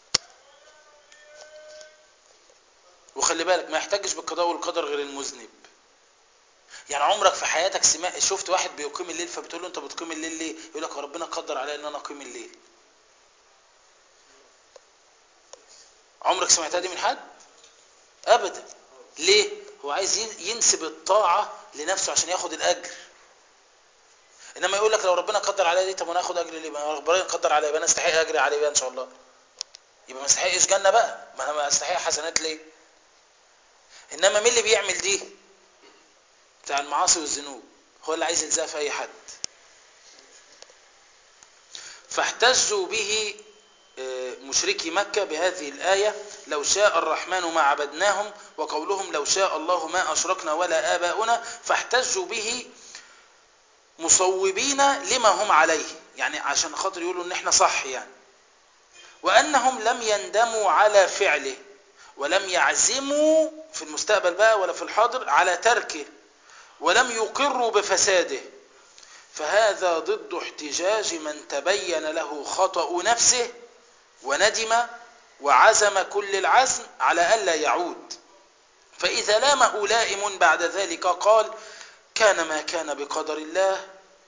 وخلي بالك ما يحتجش بالقضاء والقدر غير المذنب. يعني عمرك في حياتك شفت واحد بيقيم الليل فبتقول له انت بتقيم الليل ليه؟ يقول لك ربنا قدر عليا ان انا اقيم الليل. عمرك سمعتها دي من حد؟ ابدا. ليه؟ هو عايز ينسب الطاعة لنفسه عشان ياخد الاجر. انما يقول لك لو ربنا قدر عليا دي، طب انا اخد اجر ليه؟ ما ربنا قدر عليا يبقى انا استحق اجر عليه بقى ان شاء الله. يبقى ما استحقش جنة بقى، ما انا ما استحق حسنات ليه؟ انما مين اللي بيعمل دي؟ بتاع المعاصي والذنوب، هو اللي عايز يلزق في اي حد. فاحتجوا به مشركي مكة بهذه الآية لو شاء الرحمن ما عبدناهم، وقولهم لو شاء الله ما أشركنا ولا آباؤنا. فاحتجوا به مصوبين لما هم عليه، يعني عشان خاطر يقولوا ان احنا صح يعني، وأنهم لم يندموا على فعله ولم يعزموا في المستقبل بقى ولا في الحاضر على تركه ولم يقروا بفساده. فهذا ضد احتجاج من تبين له خطأ نفسه وندم وعزم كل العزم على ألا يعود، فإذا لامه لائم بعد ذلك قال كان ما كان بقدر الله.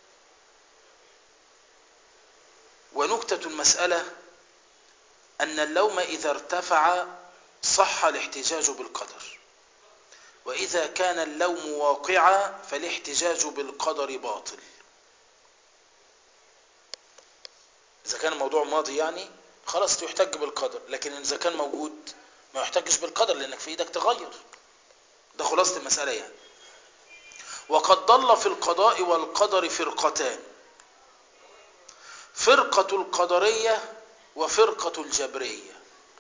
ونكتة المسألة أن اللوم إذا ارتفع صح الاحتجاج بالقدر، وإذا كان اللوم واقعا فالاحتجاج بالقدر باطل. إذا كان الموضوع ماضي يعني خلاص يحتج بالقدر، لكن إذا كان موجود ما يحتجش بالقدر لأنك في إيدك تغير. ده خلاصة المسألة يعني. وقد ضل في القضاء والقدر فرقتان، فرقة القدرية وفرقة الجبرية.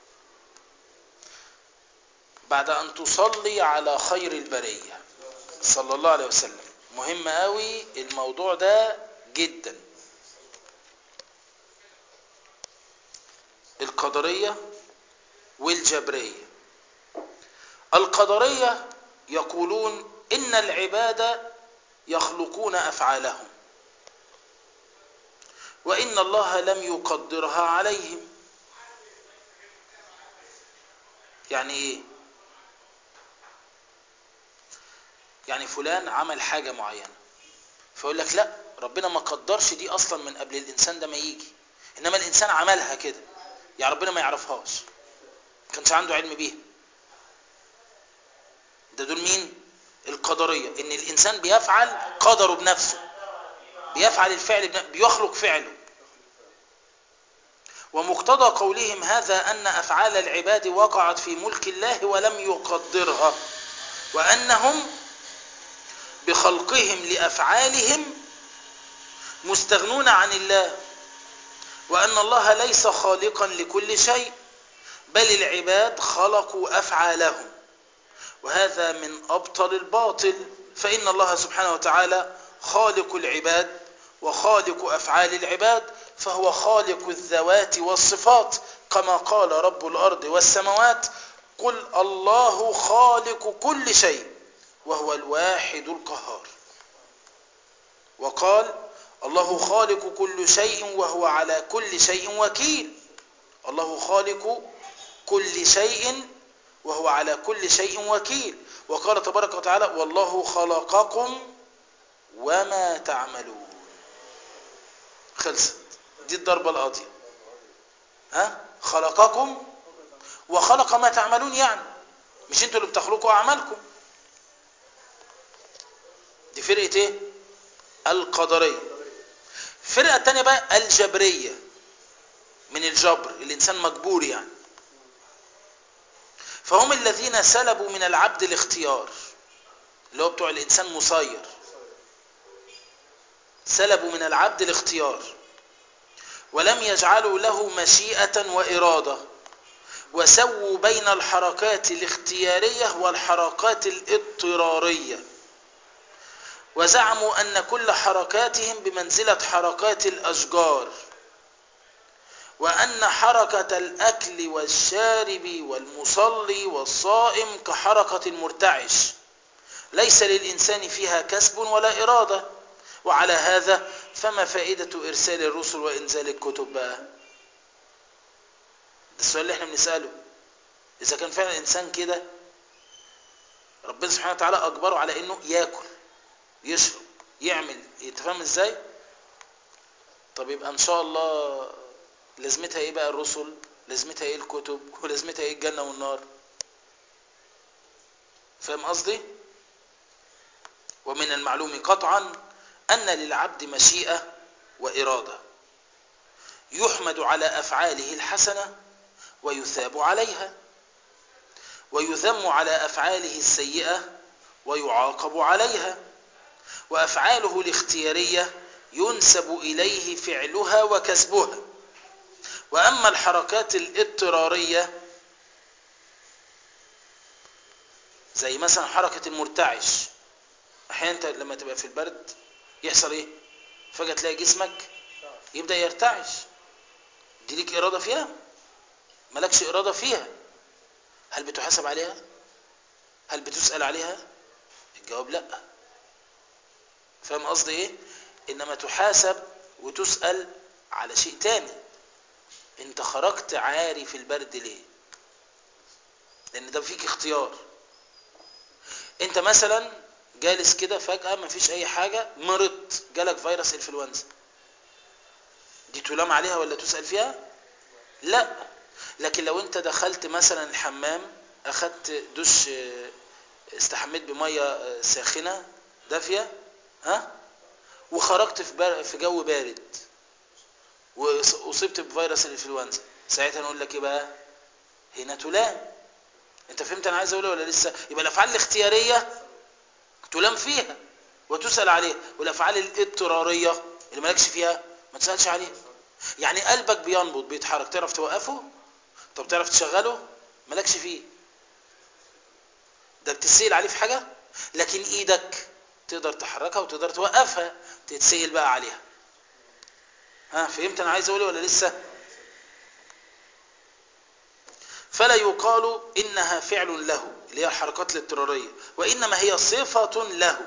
بعد أن تصلي على خير البرية صلى الله عليه وسلم، مهم قوي الموضوع ده جدا. القدرية والجبرية. القدرية يقولون إن العباد يخلقون أفعالهم وإن الله لم يقدرها عليهم. يعني إيه؟ يعني فلان عمل حاجة معينة فيقول لك لا ربنا ما قدرش دي أصلا من قبل الإنسان ده ما يجي، إنما الإنسان عملها كده، يعني ربنا ما يعرفهاش، ما كانش عنده علم بيها. ده دول مين؟ القدرية. إن الإنسان بيفعل قدره بنفسه، بيفعل الفعل بيخلق فعله. ومقتضى قولهم هذا أن أفعال العباد وقعت في ملك الله ولم يقدرها، وأنهم بخلقهم لأفعالهم مستغنون عن الله، وأن الله ليس خالقا لكل شيء بل العباد خلقوا أفعالهم، وهذا من أبطل الباطل، فإن الله سبحانه وتعالى خالق العباد وخالق أفعال العباد، فهو خالق الذوات والصفات، كما قال رب الأرض والسماوات: قل الله خالق كل شيء وهو الواحد القهار. وقال: الله خالق كل شيء وهو على كل شيء وكيل. الله خالق كل شيء وهو على كل شيء وكيل. وقال تبارك وتعالى: والله خلقكم وما تعملون. خلصت، دي الضربة القاضية. خلقكم وخلق ما تعملون، يعني مش انتوا اللي بتخلقوا أعمالكم. دي فرقة ايه؟ القدرية. الفرقة التانية بقى الجبرية، من الجبر، الإنسان مجبور يعني. فهم الذين سلبوا من العبد الاختيار، اللي هو بتوع الإنسان مسير، سلبوا من العبد الاختيار ولم يجعلوا له مشيئة وإرادة، وسووا بين الحركات الاختيارية والحركات الاضطرارية، وزعموا أن كل حركاتهم بمنزلة حركات الأشجار، وأن حركة الأكل والشارب والمصلي والصائم كحركة المرتعش، ليس للإنسان فيها كسب ولا إرادة. وعلى هذا فما فائدة إرسال الرسل وإنزال الكتب بقى؟ ده السؤال اللي احنا بنسأله. إذا كان فعلا الإنسان كده، ربنا سبحانه وتعالى أجبره على إنه يأكل يشرب يعمل، يتفهم إزاي؟ طب يبقى إن شاء الله لازمتها إيه بقى الرسل؟ لازمتها إيه الكتب؟ ولازمتها إيه الجنة والنار؟ فاهم قصدي؟ ومن المعلوم قطعا أن للعبد مشيئة وإرادة، يحمد على أفعاله الحسنة ويثاب عليها، ويذم على أفعاله السيئة ويعاقب عليها، وأفعاله الاختيارية ينسب إليه فعلها وكسبها. وأما الحركات الاضطرارية زي مثلا حركة المرتعش، أحيانا انت لما تبقى في البرد يحصل إيه؟ فجأة تلاقي جسمك يبدأ يرتعش. دي ليك إرادة فيها؟ مالكش إرادة فيها. هل بتحاسب عليها؟ هل بتسأل عليها؟ الجواب لا. فاهم قصدي إيه؟ إنما تحاسب وتسأل على شيء تاني. انت خرجت عاري في البرد ليه؟ لأن ده فيك اختيار. انت مثلا جالس كده فجأة مفيش أي حاجة، مرضت، جالك فيروس انفلونزا، دي تلام عليها ولا تسأل فيها؟ لا. لكن لو انت دخلت مثلا الحمام، اخدت دش، استحميت بمية ساخنة دافية، وخرجت في جو بارد واصبت بفيروس الانفلونزا، ساعتها نقول لك ايه بقى؟ هنا تلام. انت فهمت انا عايز اقوله ولا لسه؟ يبقى الافعال الاختيارية تلام فيها وتسأل عليها، والافعال الاضطرارية اللي مالكش فيها ما تسألش عليها. يعني قلبك بينبض بيتحرك، تعرف توقفه؟ طب تعرف تشغله؟ مالكش فيه، ده بتتسأل عليه في حاجة. لكن ايدك تقدر تحركها وتقدر توقفها، تتسأل بقى عليها. فهمت انا عايز اقوله ولا لسه؟ فلا يقال انها فعل له، اللي هي الحركات الاضطرارية، وانما هي صفة له.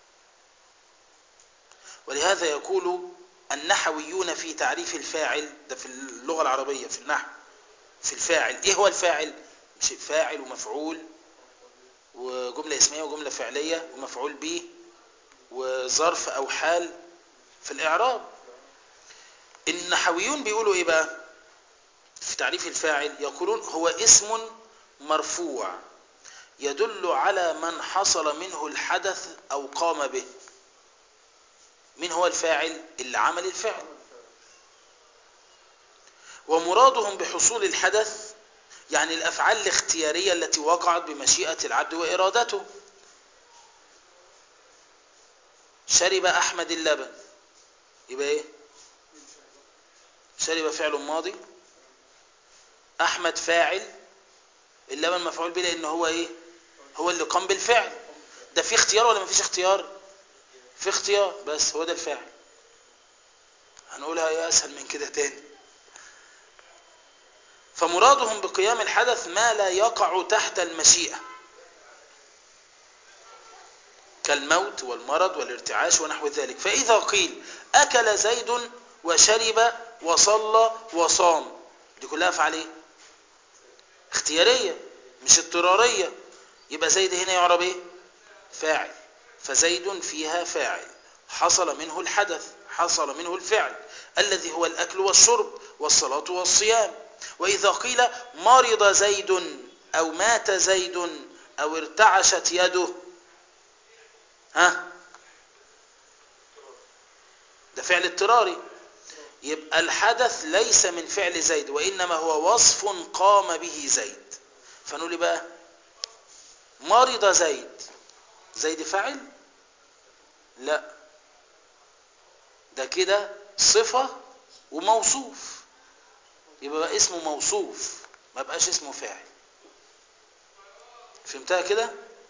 ولهذا يقول النحويون في تعريف الفاعل، ده في اللغة العربية في النحو، في الفاعل، ايه هو الفاعل؟ مش فاعل ومفعول وجملة اسمية وجملة فعلية ومفعول به وظرف او حال في الاعراب. النحويون بيقولوا ايه بقى في تعريف الفاعل؟ يقولون هو اسم مرفوع يدل على من حصل منه الحدث او قام به. مين هو الفاعل؟ اللي عمل الفعل. ومرادهم بحصول الحدث يعني الافعال الاختيارية التي وقعت بمشيئة العبد وارادته. شرب احمد اللبن، يبقى ايه؟ شرب فعل ماضي أحمد فاعل، اللبن مفعول به لأن هو إيه؟ هو اللي قام بالفعل. ده في اختيار ولا مفيش اختيار؟ في اختيار، بس هو ده الفاعل. هنقولها ايه أسهل من كده تاني؟ فمرادهم بقيام الحدث ما لا يقع تحت المشيئة كالموت والمرض والارتعاش ونحو ذلك. فإذا قيل أكل زيد وشرب وصلى وصام، دي كلها أفعال ايه؟ اختيارية مش اضطرارية، يبقى زيد هنا يعرب ايه؟ فاعل. فزيد فيها فاعل حصل منه الحدث، حصل منه الفعل الذي هو الأكل والشرب والصلاة والصيام. وإذا قيل مرض زيد أو مات زيد أو ارتعشت يده، ها، ده فعل اضطراري، يبقى الحدث ليس من فعل زيد وإنما هو وصف قام به زيد. فنقول لي بقى مرض زيد، زيد فاعل؟ لا، ده كده صفة وموصوف، يبقى بقى اسمه موصوف ما بقاش اسمه فاعل. فهمتها كده؟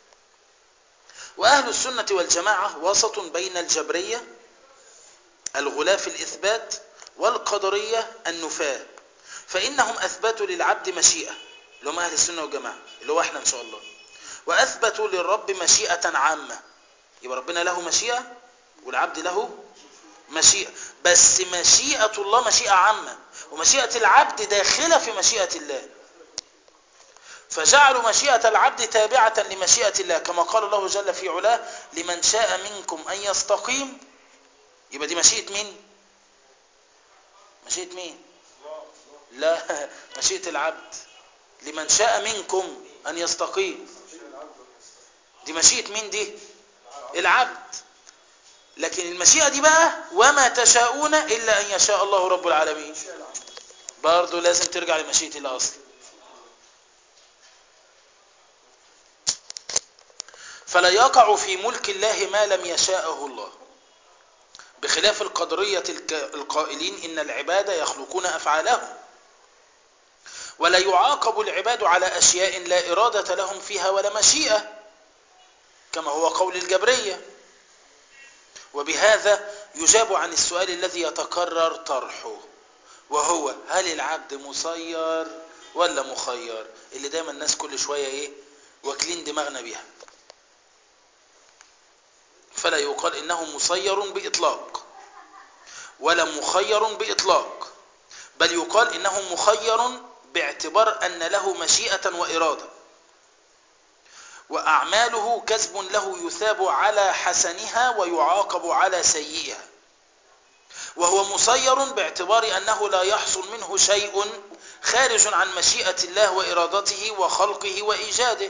وأهل السنة والجماعة وسط بين الجبرية الغلاة في الإثبات والقدرية النفاة. فإنهم أثبتوا للعبد مشيئة، اللي هم أهل السنة والجماعة اللي هو احنا إن شاء الله، وأثبتوا للرب مشيئة عامة. يبقى ربنا له مشيئة والعبد له مشيئة، بس مشيئة الله مشيئة عامة، ومشيئة العبد داخلة في مشيئة الله. فجعلوا مشيئة العبد تابعة لمشيئة الله، كما قال الله جل في علاه لمن شاء منكم أن يستقيم. يبقى دي مشيئة مين؟ مشيئة مين؟ لا، مشيئة العبد. لمن شاء منكم أن يستقيم، دي مشيئة مين دي؟ العبد. لكن المشيئة دي بقى وما تشاءون إلا أن يشاء الله رب العالمين، برضو لازم ترجع لمشيئة الله أصلا. فلا يقع في ملك الله ما لم يشاءه الله، بخلاف القدرية القائلين إن العباد يخلقون أفعالهم، ولا يعاقب العباد على أشياء لا إرادة لهم فيها ولا مشيئة، كما هو قول الجبرية. وبهذا يجاب عن السؤال الذي يتكرر طرحه، وهو هل العبد مسير ولا مخير؟ اللي دايما الناس كل شوية ايه واكلين دماغنا بيها. فلا يقال إنه مسير بإطلاق ولا مخير بإطلاق، بل يقال إنه مخير باعتبار أن له مشيئة وإرادة، وأعماله كسب له يثاب على حسنها ويعاقب على سيئها. وهو مسير باعتبار أنه لا يحصل منه شيء خارج عن مشيئة الله وإرادته وخلقه وإيجاده.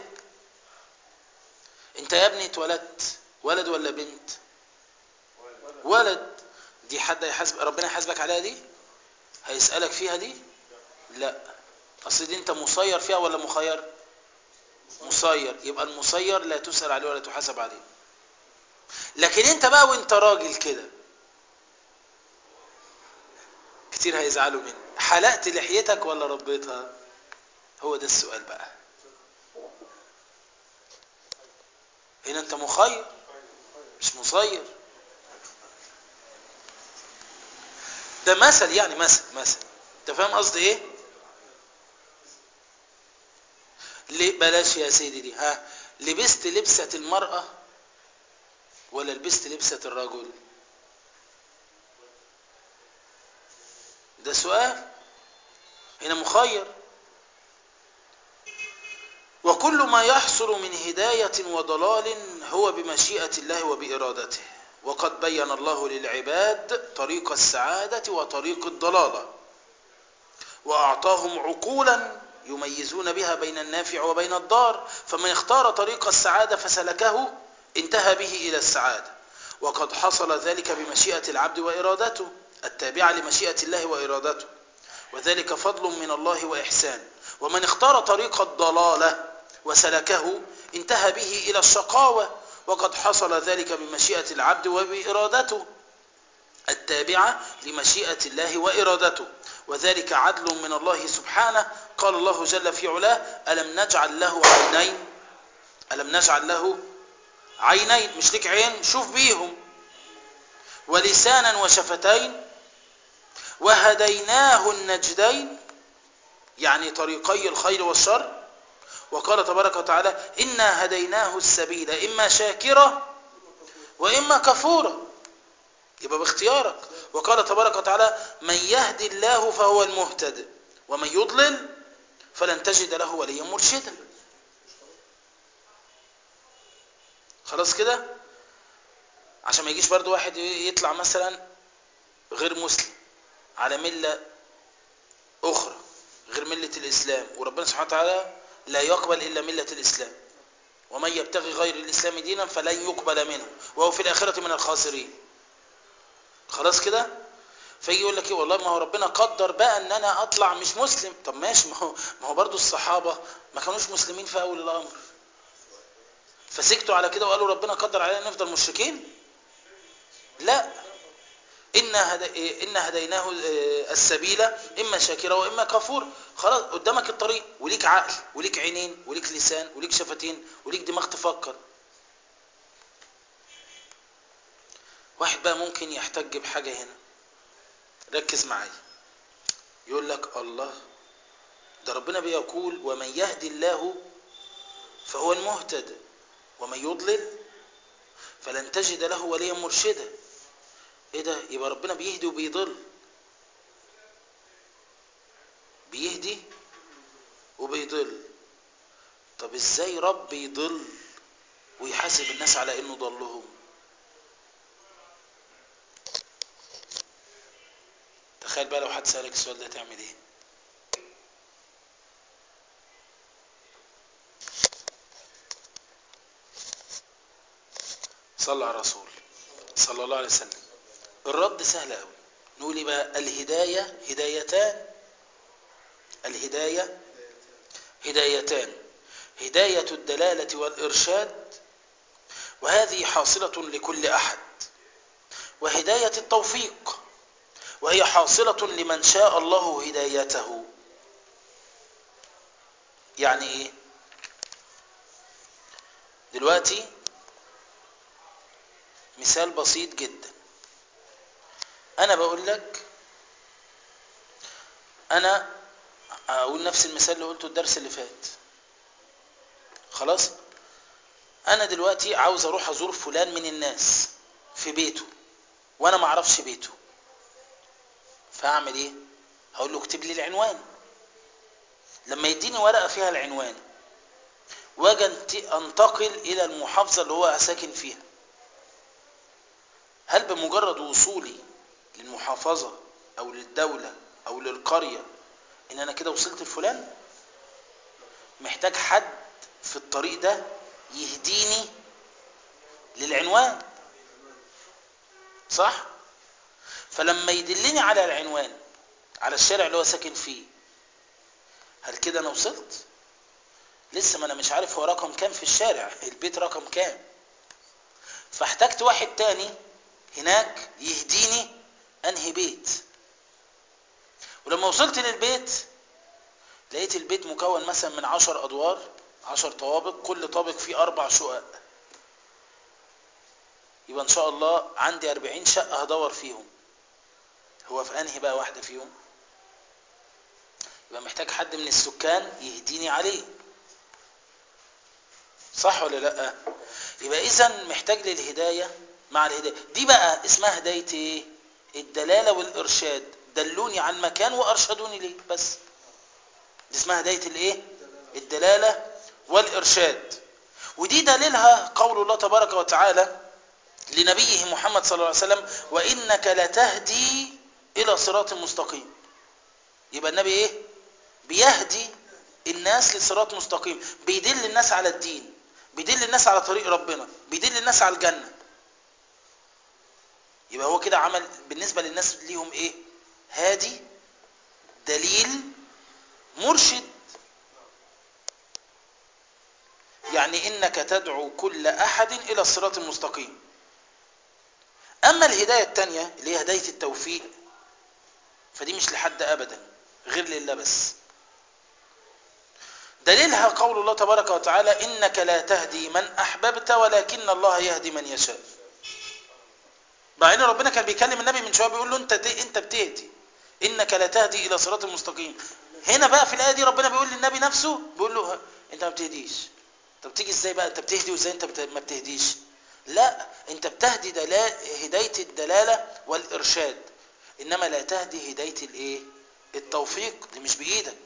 انت يا ابني اتولدت ولد ولا بنت؟ ولد. دي حد يحاسب ربنا يحاسبك عليها؟ دي هيسألك فيها دي؟ لا، اصل دي انت مسير فيها ولا مخير؟ مسير. يبقى المسير لا تسأل عليه ولا تحاسب عليه. لكن انت بقى وانت راجل كده، كتير هيزعلوا مني، حلقت لحيتك ولا ربيتها؟ هو ده السؤال بقى. هنا انت مخير مش مسير. ده مثل يعني، مثل انت فاهم قصدي ايه؟ ليه بلاش يا سيدي دي، ها، لبست لبسة المرأة ولا لبست لبسة الرجل؟ ده سؤال. هنا مخير. وكل ما يحصل من هداية وضلال هو بمشيئة الله وبإرادته، وقد بين الله للعباد طريق السعادة وطريق الضلالة، وأعطاهم عقولا يميزون بها بين النافع وبين الضار، فمن اختار طريق السعادة فسلكه انتهى به إلى السعادة، وقد حصل ذلك بمشيئة العبد وإرادته التابعة لمشيئة الله وإرادته، وذلك فضل من الله وإحسان. ومن اختار طريق الضلالة وسلكه انتهى به إلى الشقاوة، وقد حصل ذلك بمشيئة العبد وبإرادته التابعة لمشيئة الله وإرادته، وذلك عدل من الله سبحانه قال الله جل في علاه: ألم نجعل له عينين؟ ألم نجعل له عينين، مش ليك عين شوف بيهم، ولسانا وشفتين، وهديناه النجدين، يعني طريقي الخير والشر. وقال تبارك وتعالى: إنا هديناه السبيل إما شاكرا وإما كفورا، يبقى باختيارك. وقال تبارك وتعالى: من يهدي الله فهو المهتد ومن يضلل فلن تجد له وليا مرشدا. خلاص كده، عشان ما يجيش برضو واحد يطلع مثلا غير مسلم على ملة أخرى غير ملة الإسلام، وربنا سبحانه وتعالى لا يقبل إلا ملة الإسلام، ومن يبتغي غير الإسلام دينا فلن يقبل منه وهو في الآخرة من الخاسرين. خلاص كده، فيجي يقول لك ايه، والله ما هو ربنا قدر بقى ان انا اطلع مش مسلم. طب ماشي، ما هو برضو الصحابة ما كانوش مسلمين في اول الامر، فسكتوا على كده وقالوا ربنا قدر علينا نفضل مشركين؟ لا، إن هديناه السبيل إما شاكرا وإما كفور. خلاص قدامك الطريق، وليك عقل وليك عينين وليك لسان وليك شفتين وليك دماغ تفكر. واحد بقى ممكن يحتج بحاجة هنا، ركز معايا، يقول لك الله، ده ربنا بيقول: ومن يهدي الله فهو المهتد ومن يضلل فلن تجد له وليا مرشدا. ايه ده؟ يبقى ربنا بيهدي وبيضل، بيهدي وبيضل. طب ازاي رب يضل ويحاسب الناس على انه ضلهم؟ تخيل بقى لو حد سألك السؤال ده تعمل ايه؟ صلى على الرسول صلى الله عليه وسلم. الرد سهل قوي، نقول ايه بقى؟ الهداية هدايتان، الهداية هدايتان، هداية الدلالة والإرشاد، وهذه حاصلة لكل أحد، وهداية التوفيق، وهي حاصلة لمن شاء الله هدايته. يعني ايه؟ دلوقتي مثال بسيط جدا، انا بقول لك، انا اقول نفس المثال اللي قلته الدرس اللي فات. خلاص، انا دلوقتي عاوز اروح ازور فلان من الناس في بيته وانا ما اعرفش بيته، فاعمل ايه؟ هقول له اكتب لي العنوان. لما يديني ورقة فيها العنوان واجي انتقل الى المحافظة اللي هو ساكن فيها، هل بمجرد وصولي للمحافظة او للدولة او للقرية ان انا كده وصلت لفلان؟ محتاج حد في الطريق ده يهديني للعنوان، صح؟ فلما يدلني على العنوان على الشارع اللي هو ساكن فيه، هل كده انا وصلت؟ لسه، ما انا مش عارف هو رقم كام في الشارع، البيت رقم كام، فاحتجت واحد تاني هناك يهديني انهي بيت. ولما وصلت للبيت لقيت البيت مكون مثلا من 10 ادوار، 10 طوابق، كل طابق فيه 4 شقق، يبقى ان شاء الله عندي 40 شقة هدور فيهم، هو في انهي بقى واحدة فيهم؟ يبقى محتاج حد من السكان يهديني عليه، صح ولا لا؟ يبقى اذا محتاج للهداية مع الهداية دي بقى اسمها هداية ايه؟ الدلالة والارشاد، دلوني عن مكان وارشدوني ليه، بس دي اسمها هداية الايه؟ الدلالة والارشاد. ودي دليلها قول الله تبارك وتعالى لنبيه محمد صلى الله عليه وسلم: وإنك لتهدي إلى صراط مستقيم. يبقى النبي ايه؟ بيهدي الناس لصراط مستقيم، بيدل الناس على الدين، بيدل الناس على طريق ربنا، بيدل الناس على الجنة. يبقى هو كده عمل بالنسبة للناس ليهم ايه؟ هادي، دليل، مرشد. يعني انك تدعو كل احد الى الصراط المستقيم. اما الهداية التانية اللي هي هداية التوفيق، فدي مش لحد ابدا غير لله بس. دليلها قول الله تبارك وتعالى إنك لا تهدي من أحببت ولكن الله يهدي من يشاء. مع ان ربنا كان بيكلم النبي من شويه بيقول له انت بتهدي، انك لا تهدي الى صراط مستقيم. هنا بقى في الايه دي ربنا بيقول للنبي نفسه، بيقول له انت ما بتهديش. طب تيجي ازاي بقى انت بتهدي وازاي انت ما بتهديش؟ لا، انت بتهدي هدايه الدلاله والارشاد، انما لا تهدي هدايه الايه؟ التوفيق، دي مش بايدك.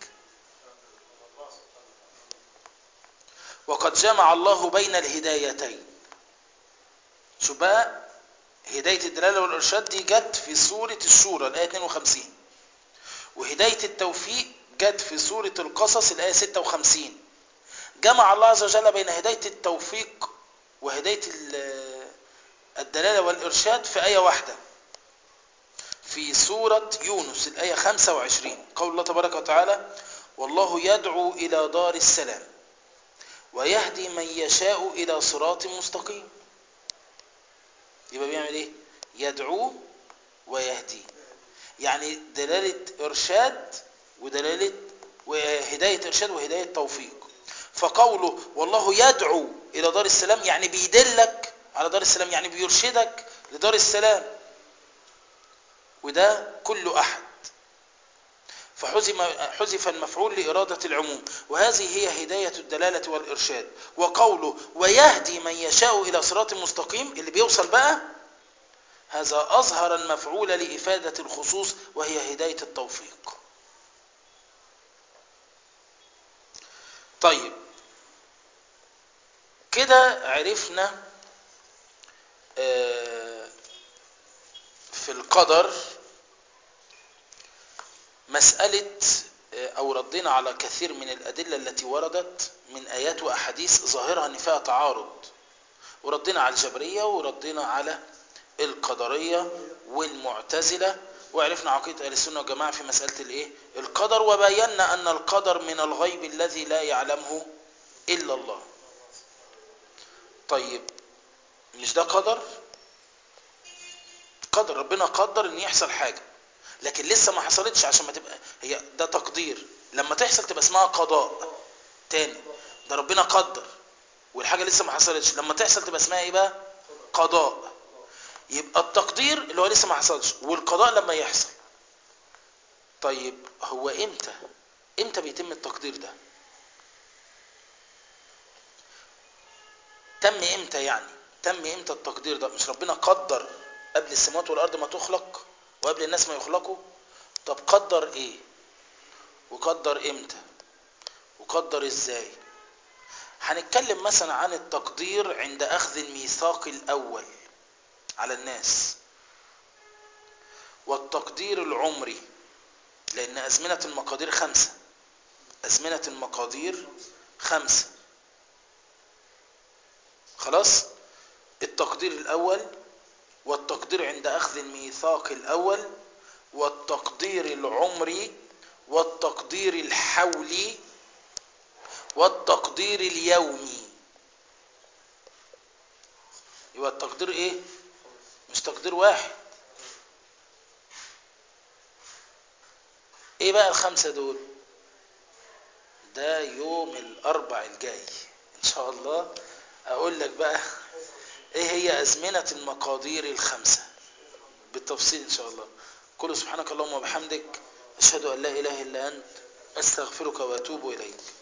وقد جمع الله بين الهدايتين. شو بقى؟ هداية الدلالة والإرشاد دي جت في سورة الشورى الآية 52، وهداية التوفيق جت في سورة القصص الآية 56. جمع الله عز وجل بين هداية التوفيق وهداية الدلالة والإرشاد في آية واحدة في سورة يونس الآية 25. قول الله تبارك وتعالى والله يدعو إلى دار السلام ويهدي من يشاء إلى صراط مستقيم. يبقى بيعمل ايه؟ يدعو ويهدي، يعني دلالة إرشاد ودلالة وهداية إرشاد وهداية توفيق. فقوله والله يدعو إلى دار السلام يعني بيدلك على دار السلام، يعني بيرشدك لدار السلام، وده كل أحد، فحذف المفعول لإرادة العموم، وهذه هي هداية الدلالة والإرشاد. وقوله ويهدي من يشاء إلى صراط مستقيم اللي بيوصل بقى، هذا أظهر المفعول لإفادة الخصوص وهي هداية التوفيق. طيب كده عرفنا في القدر مسألة أو ردينا على كثير من الأدلة التي وردت من آيات وأحاديث ظاهرها أن فيها تعارض، وردينا على الجبرية وردينا على القدرية والمعتزلة، وعرفنا عقيدة أهل السنة والجماعة في مسألة الإيه؟ القدر، وبينا أن القدر من الغيب الذي لا يعلمه إلا الله. طيب مش ده قدر؟ قدر ربنا قدر ان يحصل حاجة لكن لسه ما حصلتش عشان ما تبقى هي ده تقدير، لما تحصل تبقى اسمها قضاء تاني. ده ربنا قدر والحاجة لسه ما حصلتش، لما تحصل تبقى اسمها ايه بقى؟ قضاء. يبقى التقدير اللي هو لسه ما حصلش، والقضاء لما يحصل. طيب هو امتى بيتم التقدير ده؟ تم امتى يعني؟ تم امتى التقدير ده؟ مش ربنا قدر قبل السماوات والارض ما تخلق وقبل الناس ما يخلقوا؟ طب قدر ايه؟ وقدر امتى؟ وقدر ازاي؟ هنتكلم مثلا عن التقدير عند اخذ الميثاق الاول على الناس، والتقدير العمري، لان ازمنة المقادير 5، ازمنة المقادير 5. خلاص؟ التقدير الاول، والتقدير عند اخذ الميثاق الاول، والتقدير العمري، والتقدير الحولي، والتقدير اليومي. يبقى التقدير ايه؟ مش تقدير واحد. ايه بقى ال5 دول؟ ده يوم الاربع الجاي ان شاء الله اقول لك بقى ايه هي ازمنة المقادير ال5 بالتفصيل ان شاء الله. قل سبحانك اللهم وبحمدك اشهد ان لا اله الا انت استغفرك واتوب اليك.